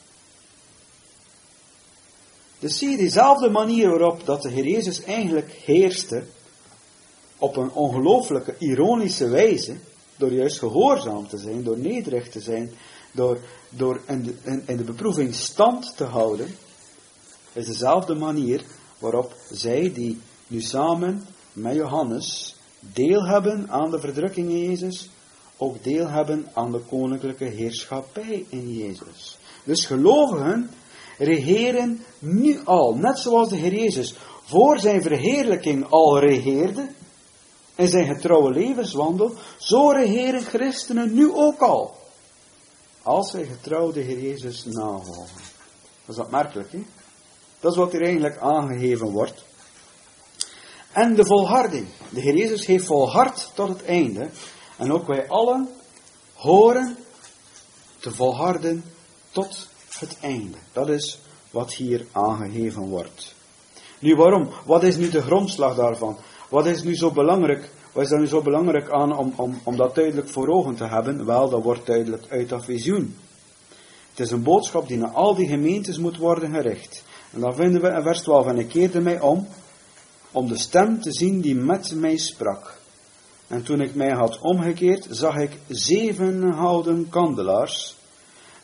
Dus zie je diezelfde manier waarop dat de Heer Jezus eigenlijk heerste, op een ongelooflijke, ironische wijze, door juist gehoorzaam te zijn, door nederig te zijn, door in de beproeving stand te houden, is dezelfde manier waarop zij die nu samen met Johannes deel hebben aan de verdrukking in Jezus, ook deel hebben aan de koninklijke heerschappij in Jezus. Dus gelovigen regeren nu al, net zoals de Heer Jezus voor zijn verheerlijking al regeerde, in zijn getrouwe levenswandel, zo regeren christenen nu ook al, als zij getrouw de Heer Jezus navolgen. Dat is opmerkelijk, hè? Dat is wat hier eigenlijk aangegeven wordt. En de volharding. De Heer Jezus heeft volhard tot het einde. En ook wij allen horen te volharden tot het einde. Dat is wat hier aangegeven wordt. Nu waarom? Wat is nu de grondslag daarvan? Wat is nu zo belangrijk? Wat is er nu zo belangrijk aan om dat duidelijk voor ogen te hebben? Wel, dat wordt duidelijk uit dat visioen. Het is een boodschap die naar al die gemeentes moet worden gericht. En dan vinden we in vers 12. En ik keerde mij om de stem te zien die met mij sprak. En toen ik mij had omgekeerd, zag ik 7 gouden kandelaars.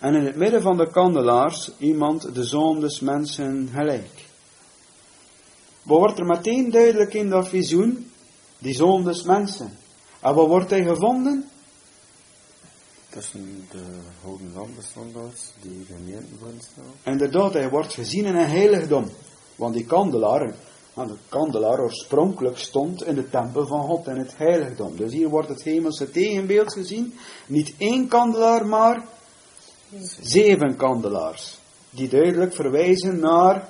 En in het midden van de kandelaars iemand de Zoon des Mensen gelijk. Wat wordt er meteen duidelijk in dat visioen? Die Zoon des Mensen. En wat wordt hij gevonden? Tussen de gouden lampenstandaards die gemeenten worden staan. Inderdaad, hij wordt gezien in een heiligdom. Want die kandelaar, de kandelaar oorspronkelijk stond in de tempel van God, in het heiligdom. Dus hier wordt het hemelse tegenbeeld gezien. Niet 1 kandelaar, maar 7 kandelaars. Die duidelijk verwijzen naar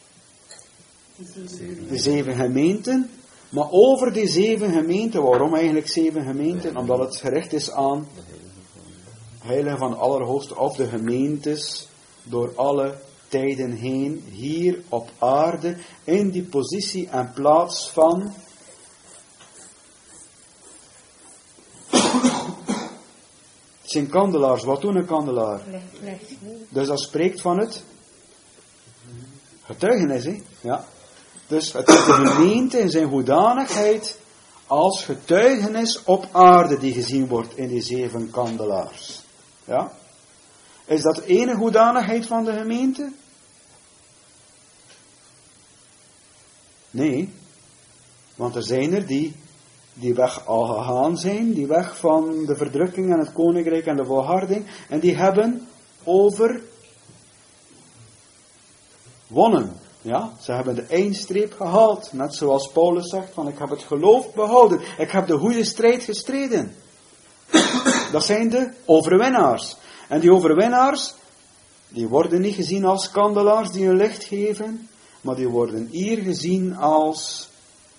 de 7 gemeenten. Maar over die 7 gemeenten, waarom eigenlijk 7 gemeenten? Omdat het gericht is aan Heilige van Allerhoogste, of de gemeentes door alle tijden heen, hier op aarde, in die positie en plaats van het zijn kandelaars. Wat doen een kandelaar? Dus dat spreekt van het getuigenis, hè? Ja. Dus het is de gemeente in zijn hoedanigheid als getuigenis op aarde die gezien wordt in die 7 kandelaars. Ja? Is dat de enige hoedanigheid van de gemeente? Nee. Want er zijn er die weg al gegaan zijn, die weg van de verdrukking en het koninkrijk en de volharding, en die hebben overwonnen. Ja, ze hebben de eindstreep gehaald. Net zoals Paulus zegt, van ik heb het geloof behouden. Ik heb de goede strijd gestreden. Dat zijn de overwinnaars. En die overwinnaars, die worden niet gezien als kandelaars die een licht geven, maar die worden hier gezien als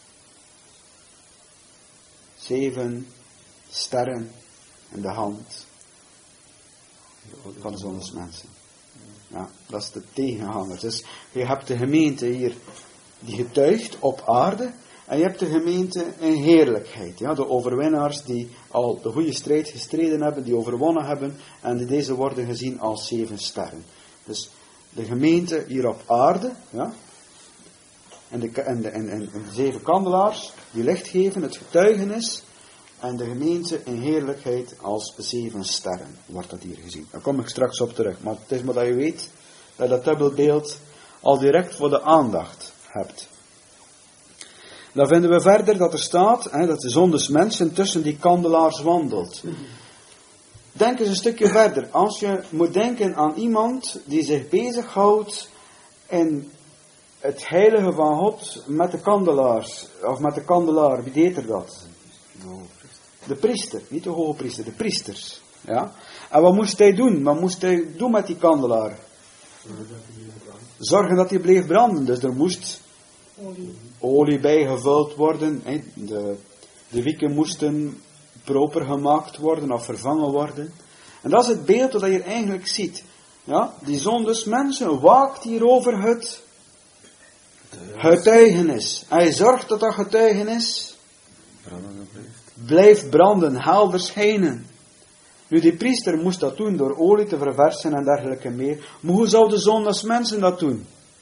7 sterren in de hand van de Zoon des Mensen. Ja, dat is de tegenhanger. Dus je hebt de gemeente hier die getuigt op aarde, en je hebt de gemeente in heerlijkheid. Ja, de overwinnaars die al de goede strijd gestreden hebben, die overwonnen hebben, en deze worden gezien als 7 sterren. Dus de gemeente hier op aarde, ja, en de 7 kandelaars die licht geven, het getuigenis, en de gemeente in heerlijkheid als 7 sterren, wordt dat hier gezien. Daar kom ik straks op terug. Maar het is maar dat je weet dat dat dubbelbeeld al direct voor de aandacht hebt. Dan vinden we verder dat er staat, dat de Zoon des Mensen tussen die kandelaars wandelt. Denk eens een stukje verder. Als je moet denken aan iemand die zich bezighoudt in het heilige van God met de kandelaars, of met de kandelaar, wie deed er dat? De priester, niet de hoge priester, de priesters. Ja? En wat moest hij doen? Wat moest hij doen met die kandelaar? Zorgen dat hij bleef branden. Dus er moest olie bijgevuld worden. De wieken moesten proper gemaakt worden of vervangen worden. En dat is het beeld dat je eigenlijk ziet. Ja? Die Zoon des Mensen waakt hier over het getuigenis. Hij zorgt dat dat getuigenis blijft branden, helder schijnen. Nu, die priester moest dat doen door olie te verversen en dergelijke meer. Maar hoe zou de Zoon des Mensen dat doen?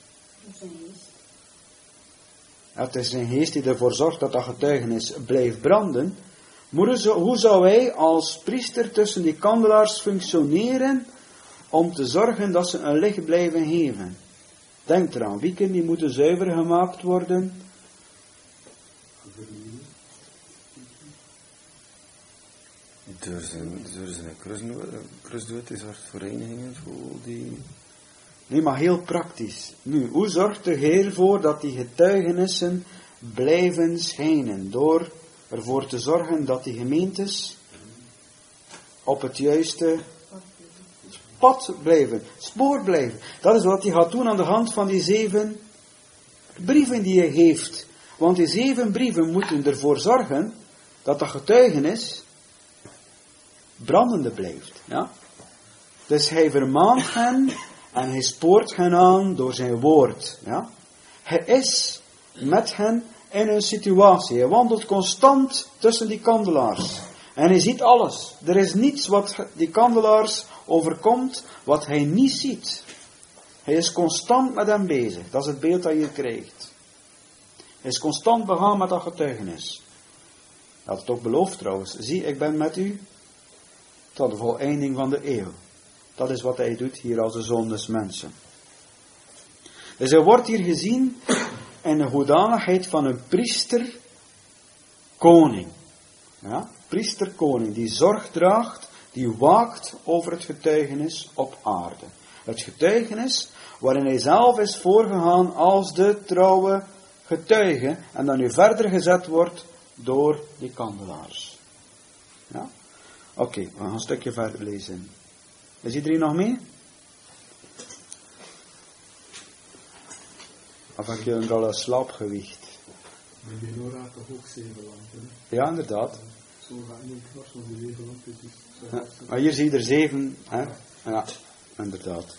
Het is zijn geest die ervoor zorgt dat dat getuigenis blijft branden. Maar hoe zou hij als priester tussen die kandelaars functioneren om te zorgen dat ze een licht blijven geven? Denk eraan, wieken die moeten zuiver gemaakt worden. Door zijn kruisdood is er verenigingen voor die... Nee, maar heel praktisch. Nu, hoe zorgt de Heer ervoor dat die getuigenissen blijven schijnen? Door ervoor te zorgen dat die gemeentes op het juiste pad blijven, spoor blijven. Dat is wat hij gaat doen aan de hand van die 7 brieven die hij geeft. Want die 7 brieven moeten ervoor zorgen dat dat getuigenis brandende blijft. Ja? Dus hij vermaant hen en hij spoort hen aan door zijn woord. Ja? Hij is met hen in een situatie. Hij wandelt constant tussen die kandelaars. En hij ziet alles. Er is niets wat die kandelaars overkomt wat hij niet ziet. Hij is constant met hem bezig. Dat is het beeld dat je krijgt. Hij is constant begaan met dat getuigenis. Hij had het ook beloofd trouwens. Zie, ik ben met u tot de voleinding van de eeuw. Dat is wat hij doet hier als de Zoon des Mensen. Dus hij wordt hier gezien in de hoedanigheid van een priester-koning. Ja? Priester-koning die zorg draagt, die waakt over het getuigenis op aarde. Het getuigenis waarin hij zelf is voorgegaan als de trouwe getuige en dan nu verder gezet wordt door die kandelaars. Ja? Oké, we gaan een stukje verder lezen. Is iedereen nog mee? Of heb je een al een slaapgewicht? Met die Nora toch ook 7 lampen? Ja, inderdaad. Zo gaat niet knars van die 7 lampen. Ja, maar hier zie je er 7. Hè? Ja, inderdaad.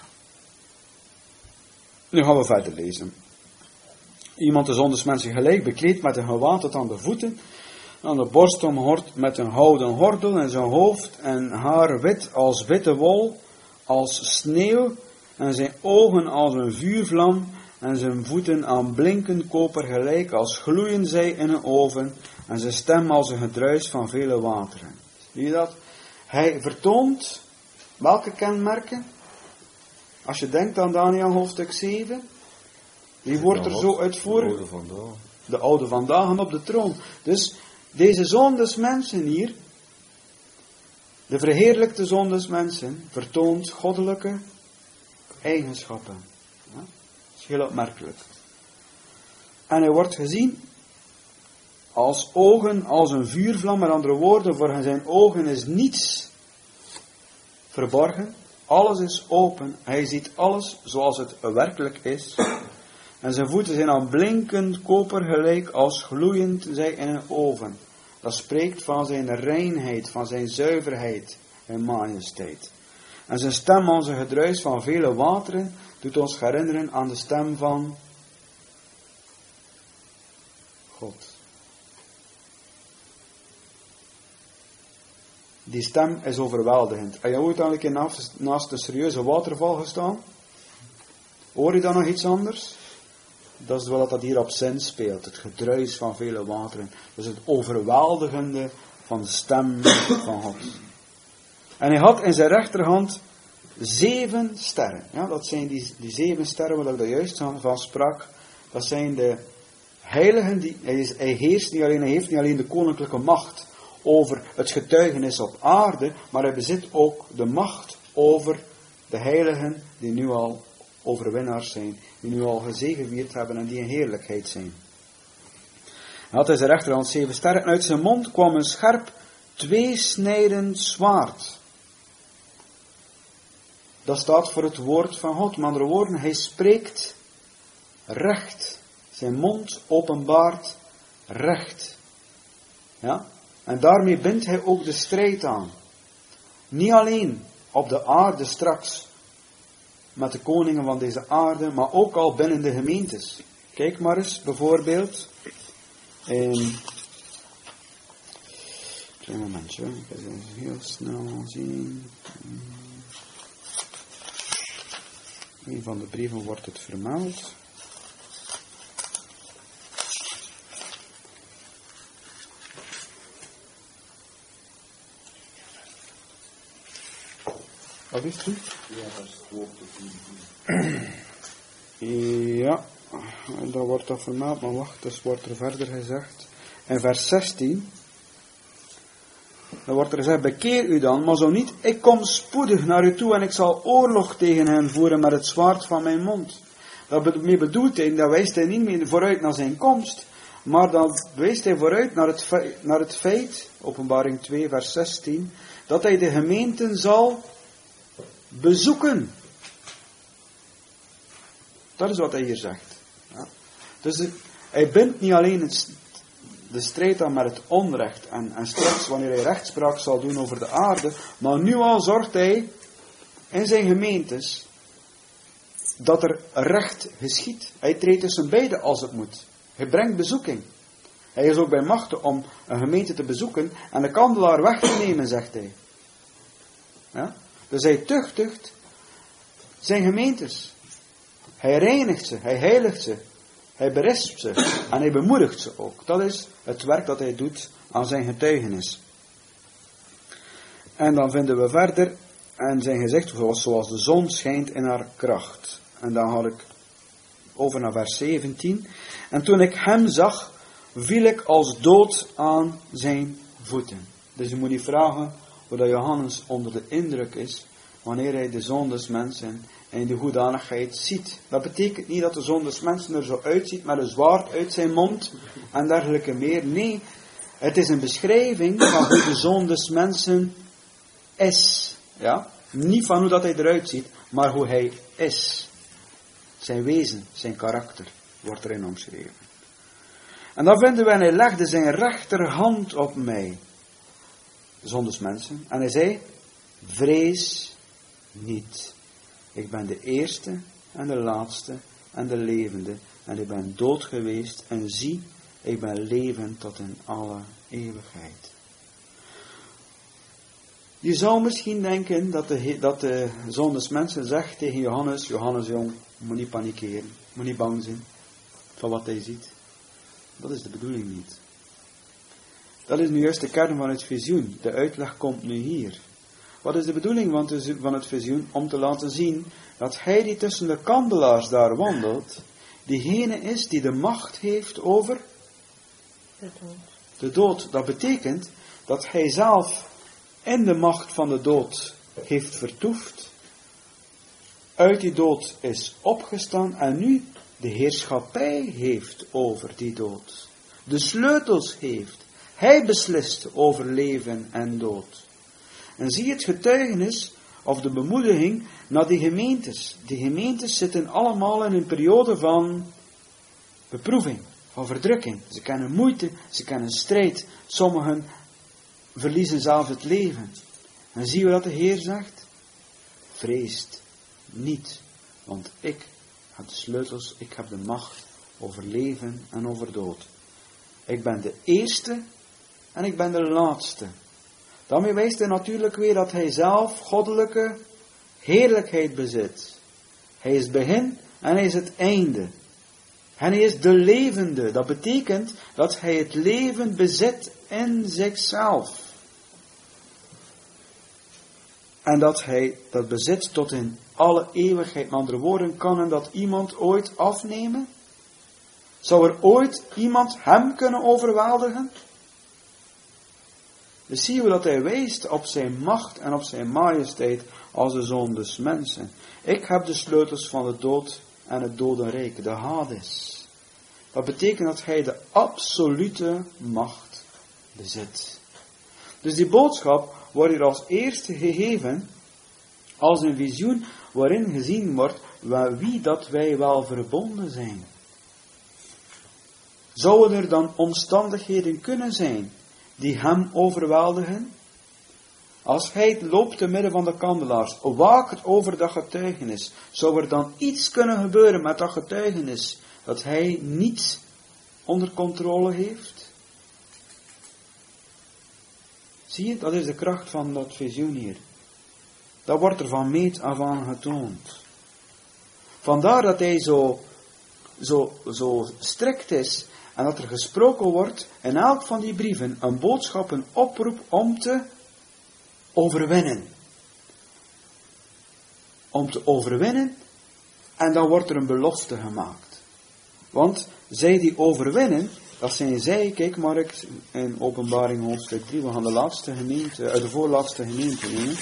Nu gaan we verder lezen. Iemand is onder mensen gelijk bekleed met een gewaad tot aan de voeten, aan de borst omhord met een houten gordel en zijn hoofd en haar wit als witte wol, als sneeuw, en zijn ogen als een vuurvlam, en zijn voeten aan blinkend koper gelijk als gloeien zij in een oven, en zijn stem als een gedruis van vele wateren. Zie je dat? Hij vertoont welke kenmerken? Als je denkt aan Daniël hoofdstuk 7, wie wordt er zo uitvoerig? De oude vandaag op de troon. Dus deze Zoon des Mensen hier, de verheerlijkte Zoon des Mensen, vertoont goddelijke eigenschappen. Ja? Dat is heel opmerkelijk. En hij wordt gezien als ogen, als een vuurvlam. Met andere woorden, voor zijn ogen is niets verborgen. Alles is open. Hij ziet alles zoals het werkelijk is. En zijn voeten zijn aan blinkend koper gelijk als gloeiend zij in een oven. Dat spreekt van zijn reinheid, van zijn zuiverheid en majesteit. En zijn stem als een gedruis van vele wateren doet ons herinneren aan de stem van God. Die stem is overweldigend. Heb je ooit al een keer naast een serieuze waterval gestaan? Hoor je dan nog iets anders? Dat is wel dat hier op zin speelt. Het gedruis van vele wateren. Dus het overweldigende van de stem van God. En hij had in zijn rechterhand 7 sterren. Ja, dat zijn die 7 sterren waar ik daar juist van sprak. Dat zijn de heiligen. Hij heerst niet alleen, hij heeft niet alleen de koninklijke macht over het getuigenis op aarde, maar hij bezit ook de macht over de heiligen die nu al overwinnaars zijn, die nu al gezegevierd hebben en die in heerlijkheid zijn. Hij had in zijn rechterhand 7 sterren en uit zijn mond kwam een scherp, tweesnijdend zwaard. Dat staat voor het woord van God. Met andere woorden, hij spreekt recht. Zijn mond openbaart recht. Ja? En daarmee bindt hij ook de strijd aan. Niet alleen op de aarde straks, met de koningen van deze aarde, maar ook al binnen de gemeentes. Kijk maar eens, bijvoorbeeld, in... Klein momentje, ik ga het heel snel zien. In een van de brieven wordt het vermeld. Wat is het? Ja, dat wordt dat vermeld, maar wacht, dus wordt er verder gezegd. In vers 16, dan wordt er gezegd, bekeer u dan, maar zo niet, ik kom spoedig naar u toe en ik zal oorlog tegen hen voeren met het zwaard van mijn mond. Daarmee bedoelt hij, dat wijst hij niet meer vooruit naar zijn komst, maar dan wijst hij vooruit naar het feit, Openbaring 2 vers 16, dat hij de gemeenten zal bezoeken. Dat is wat hij hier zegt. Ja. Dus hij bindt niet alleen de strijd aan met het onrecht en straks wanneer hij rechtspraak zal doen over de aarde, maar nu al zorgt hij in zijn gemeentes dat er recht geschiet. Hij treedt tussen beiden als het moet. Hij brengt bezoeking. Hij is ook bij machten om een gemeente te bezoeken en de kandelaar weg te nemen, zegt hij. Ja? Dus hij tuchtigt zijn gemeentes. Hij reinigt ze, hij heiligt ze, hij berispt ze en hij bemoedigt ze ook. Dat is het werk dat hij doet aan zijn getuigenis. En dan vinden we verder En zijn gezicht was zoals de zon schijnt in haar kracht. En dan had ik over naar vers 17. En toen ik hem zag, viel ik als dood aan zijn voeten. Dus je moet niet vragen hoe dat Johannes onder de indruk is wanneer hij de Zoon des Mensen in de hoedanigheid ziet. Dat betekent niet dat de Zoon des Mensen er zo uitziet met een zwaard uit zijn mond en dergelijke meer. Nee, het is een beschrijving van hoe de Zoon des Mensen is. Ja? Niet van hoe dat hij eruit ziet, maar hoe hij is. Zijn wezen, zijn karakter wordt erin omschreven. En dan vinden we, en hij legde zijn rechterhand op mij. De Zoon des Mensen. En hij zei, vrees niet. Ik ben de eerste en de laatste en de levende. En ik ben dood geweest. En zie, ik ben levend tot in alle eeuwigheid. Je zou misschien denken dat de Zoon des Mensen zegt tegen Johannes, Johannes jong, moet niet panikeren, moet niet bang zijn van wat hij ziet. Dat is de bedoeling niet. Dat is nu juist de kern van het visioen. De uitleg komt nu hier. Wat is de bedoeling van het visioen? Om te laten zien dat hij die tussen de kandelaars daar wandelt, diegene is die de macht heeft over de dood. Dat betekent dat hij zelf in de macht van de dood heeft vertoefd, uit die dood is opgestaan en nu de heerschappij heeft over die dood. De sleutels heeft. Hij beslist over leven en dood. En zie het getuigenis of de bemoediging naar die gemeentes. Die gemeentes zitten allemaal in een periode van beproeving, van verdrukking. Ze kennen moeite, ze kennen strijd. Sommigen verliezen zelfs het leven. En zie je wat de Heer zegt? Vreest niet, want ik heb de sleutels, ik heb de macht over leven en over dood. Ik ben de eerste en ik ben de laatste. Daarmee wijst hij natuurlijk weer dat hij zelf goddelijke heerlijkheid bezit. Hij is het begin en hij is het einde. En hij is de levende. Dat betekent dat hij het leven bezit in zichzelf. En dat hij dat bezit tot in alle eeuwigheid. Met andere woorden, kan hem dat iemand ooit afnemen? Zou er ooit iemand hem kunnen overweldigen? Dus zien we dat hij wijst op zijn macht en op zijn majesteit als de Zoon des Mensen. Ik heb de sleutels van de dood en het dodenrijk, de Hades. Dat betekent dat hij de absolute macht bezit. Dus die boodschap wordt hier als eerste gegeven als een visioen waarin gezien wordt wie dat wij wel verbonden zijn. Zouden er dan omstandigheden kunnen zijn die hem overweldigen? Als hij loopt te midden van de kandelaars, waakt over dat getuigenis, zou er dan iets kunnen gebeuren met dat getuigenis dat hij niet onder controle heeft? Zie je, dat is de kracht van dat visioen hier. Dat wordt er van meet af aan getoond. Vandaar dat hij zo strikt is en dat er gesproken wordt in elk van die brieven een boodschap, een oproep om te overwinnen. Om te overwinnen en dan wordt er een belofte gemaakt. Want zij die overwinnen, dat zijn zij, kijk maar in Openbaring hoofdstuk 3, we gaan de laatste gemeente, de voorlaatste gemeente nemen.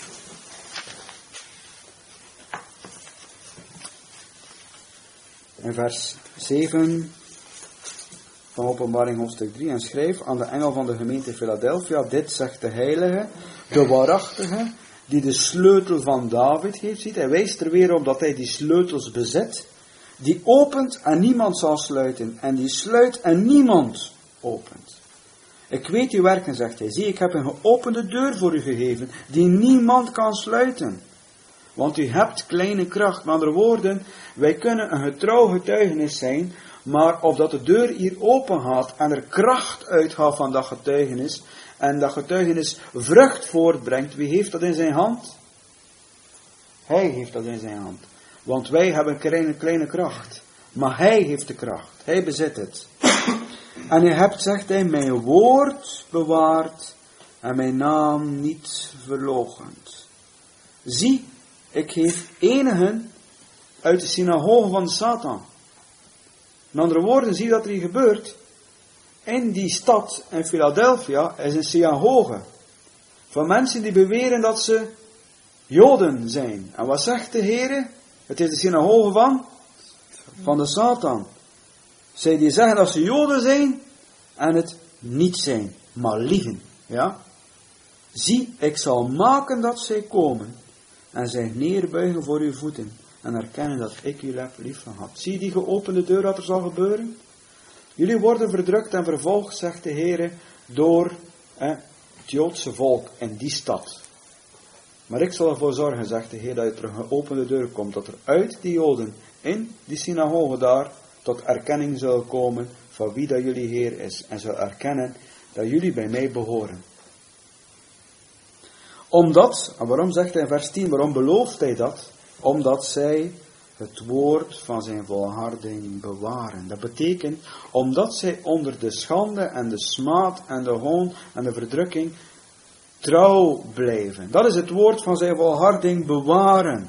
In vers 7 van Openbaring hoofdstuk 3 en schrijf aan de engel van de gemeente Philadelphia, dit zegt de heilige, de waarachtige, die de sleutel van David heeft. Ziet, hij wijst er weer op dat hij die sleutels bezit, die opent en niemand zal sluiten, en die sluit en niemand opent. Ik weet uw werken, zegt hij. Zie, ik heb een geopende deur voor u gegeven, die niemand kan sluiten. Want u hebt kleine kracht. Met andere woorden, wij kunnen een getrouw getuigenis zijn, maar of dat de deur hier open gaat en er kracht uitgaat van dat getuigenis, en dat getuigenis vrucht voortbrengt, wie heeft dat in zijn hand? Hij heeft dat in zijn hand. Want wij hebben een kleine kracht. Maar hij heeft de kracht. Hij bezit het. En je hebt, zegt hij, mijn woord bewaard en mijn naam niet verloochend. zie, ik geef enigen uit de synagoge van de Satan. Met andere woorden, zie wat er hier gebeurt. In die stad, in Philadelphia, is een synagoge. Van mensen die beweren dat ze Joden zijn. En wat zegt de Heer? Het is de synagoge van de Satan. Zij die zeggen dat ze Joden zijn en het niet zijn, maar liegen. Ja? Zie, ik zal maken dat zij komen en zich neerbuigen voor uw voeten en erkennen dat ik u heb lief gehad. Zie die geopende deur dat er zal gebeuren? Jullie worden verdrukt en vervolgd, zegt de Heer, door het Joodse volk in die stad. Maar ik zal ervoor zorgen, zegt de Heer, dat je terug een geopende deur komt, dat er uit die Joden in die synagoge daar tot erkenning zullen komen van wie dat jullie Heer is. En zullen erkennen dat jullie bij mij behoren. Omdat, en waarom zegt hij in vers 10, waarom belooft hij dat? Omdat zij het woord van zijn volharding bewaren. Dat betekent, omdat zij onder de schande en de smaad en de hoon en de verdrukking trouw blijven. Dat is het woord van zijn volharding bewaren.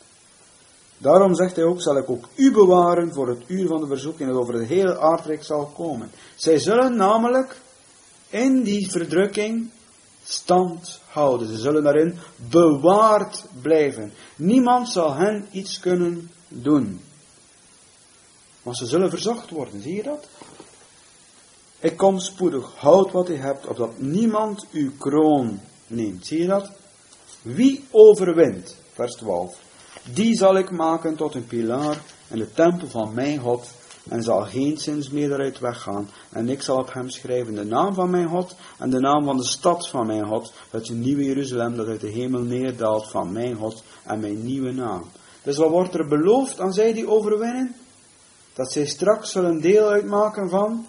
Daarom zegt hij ook, zal ik ook u bewaren voor het uur van de verzoeking dat over het hele aardrijk zal komen. Zij zullen namelijk in die verdrukking stand houden. Ze zullen daarin bewaard blijven. Niemand zal hen iets kunnen doen. Maar ze zullen verzocht worden, zie je dat? Ik kom spoedig, houd wat u hebt, opdat niemand uw kroon neemt. Zie je dat? Wie overwint, vers 12, die zal ik maken tot een pilaar in de tempel van mijn God, en zal geenszins meer daaruit weggaan. En ik zal op hem schrijven de naam van mijn God, en de naam van de stad van mijn God, het nieuwe Jeruzalem dat uit de hemel neerdaalt van mijn God, en mijn nieuwe naam. Dus wat wordt er beloofd aan zij die overwinnen? Dat zij straks zullen deel uitmaken van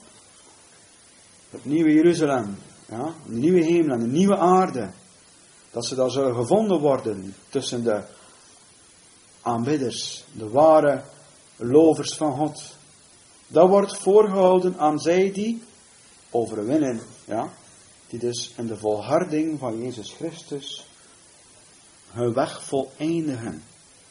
het nieuwe Jeruzalem, ja? De nieuwe hemel en de nieuwe aarde. Dat ze daar zullen gevonden worden tussen de aanbidders, de ware lovers van God. Dat wordt voorgehouden aan zij die overwinnen, ja? Die dus in de volharding van Jezus Christus hun weg voleindigen.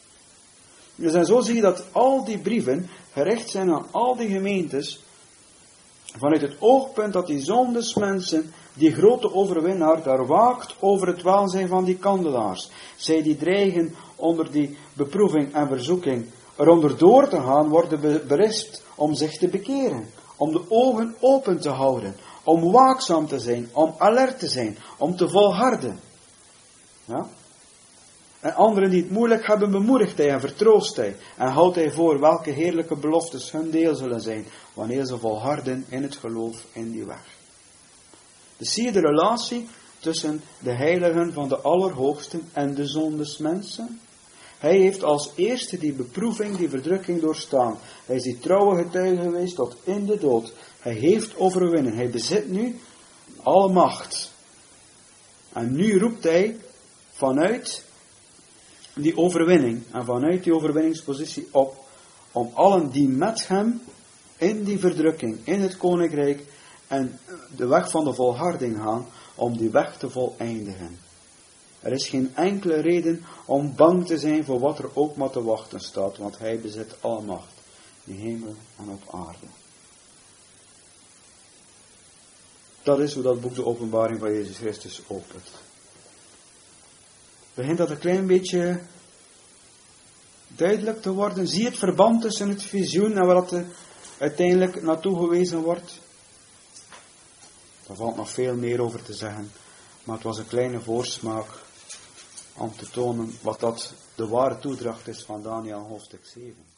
Dus en zo zie je dat al die brieven gericht zijn aan al die gemeentes, vanuit het oogpunt dat die zondesmensen, die grote overwinnaar, daar waakt over het welzijn van die kandelaars. Zij die dreigen onder die beproeving en verzoeking eronder door te gaan, worden berispt om zich te bekeren. Om de ogen open te houden. Om waakzaam te zijn. Om alert te zijn. Om te volharden. Ja? En anderen die het moeilijk hebben, bemoedigt hij en vertroost hij. En houdt hij voor welke heerlijke beloftes hun deel zullen zijn, wanneer ze volharden in het geloof in die weg. Dus zie je de relatie tussen de heiligen van de Allerhoogste en de zondesmensen? Hij heeft als eerste die beproeving, die verdrukking doorstaan. Hij is die trouwe getuige geweest tot in de dood. Hij heeft overwinnen. Hij bezit nu alle macht. En nu roept hij vanuit die overwinning en vanuit die overwinningspositie op om allen die met hem in die verdrukking, in het koninkrijk en de weg van de volharding gaan, om die weg te voleindigen. Er is geen enkele reden om bang te zijn voor wat er ook maar te wachten staat, want hij bezit alle macht, in hemel en op aarde. Dat is hoe dat boek de Openbaring van Jezus Christus opent. Begint dat een klein beetje duidelijk te worden? Zie het verband tussen het visioen en waar dat uiteindelijk naartoe gewezen wordt? Daar valt nog veel meer over te zeggen, maar het was een kleine voorsmaak om te tonen wat dat de ware toedracht is van Daniël hoofdstuk 7.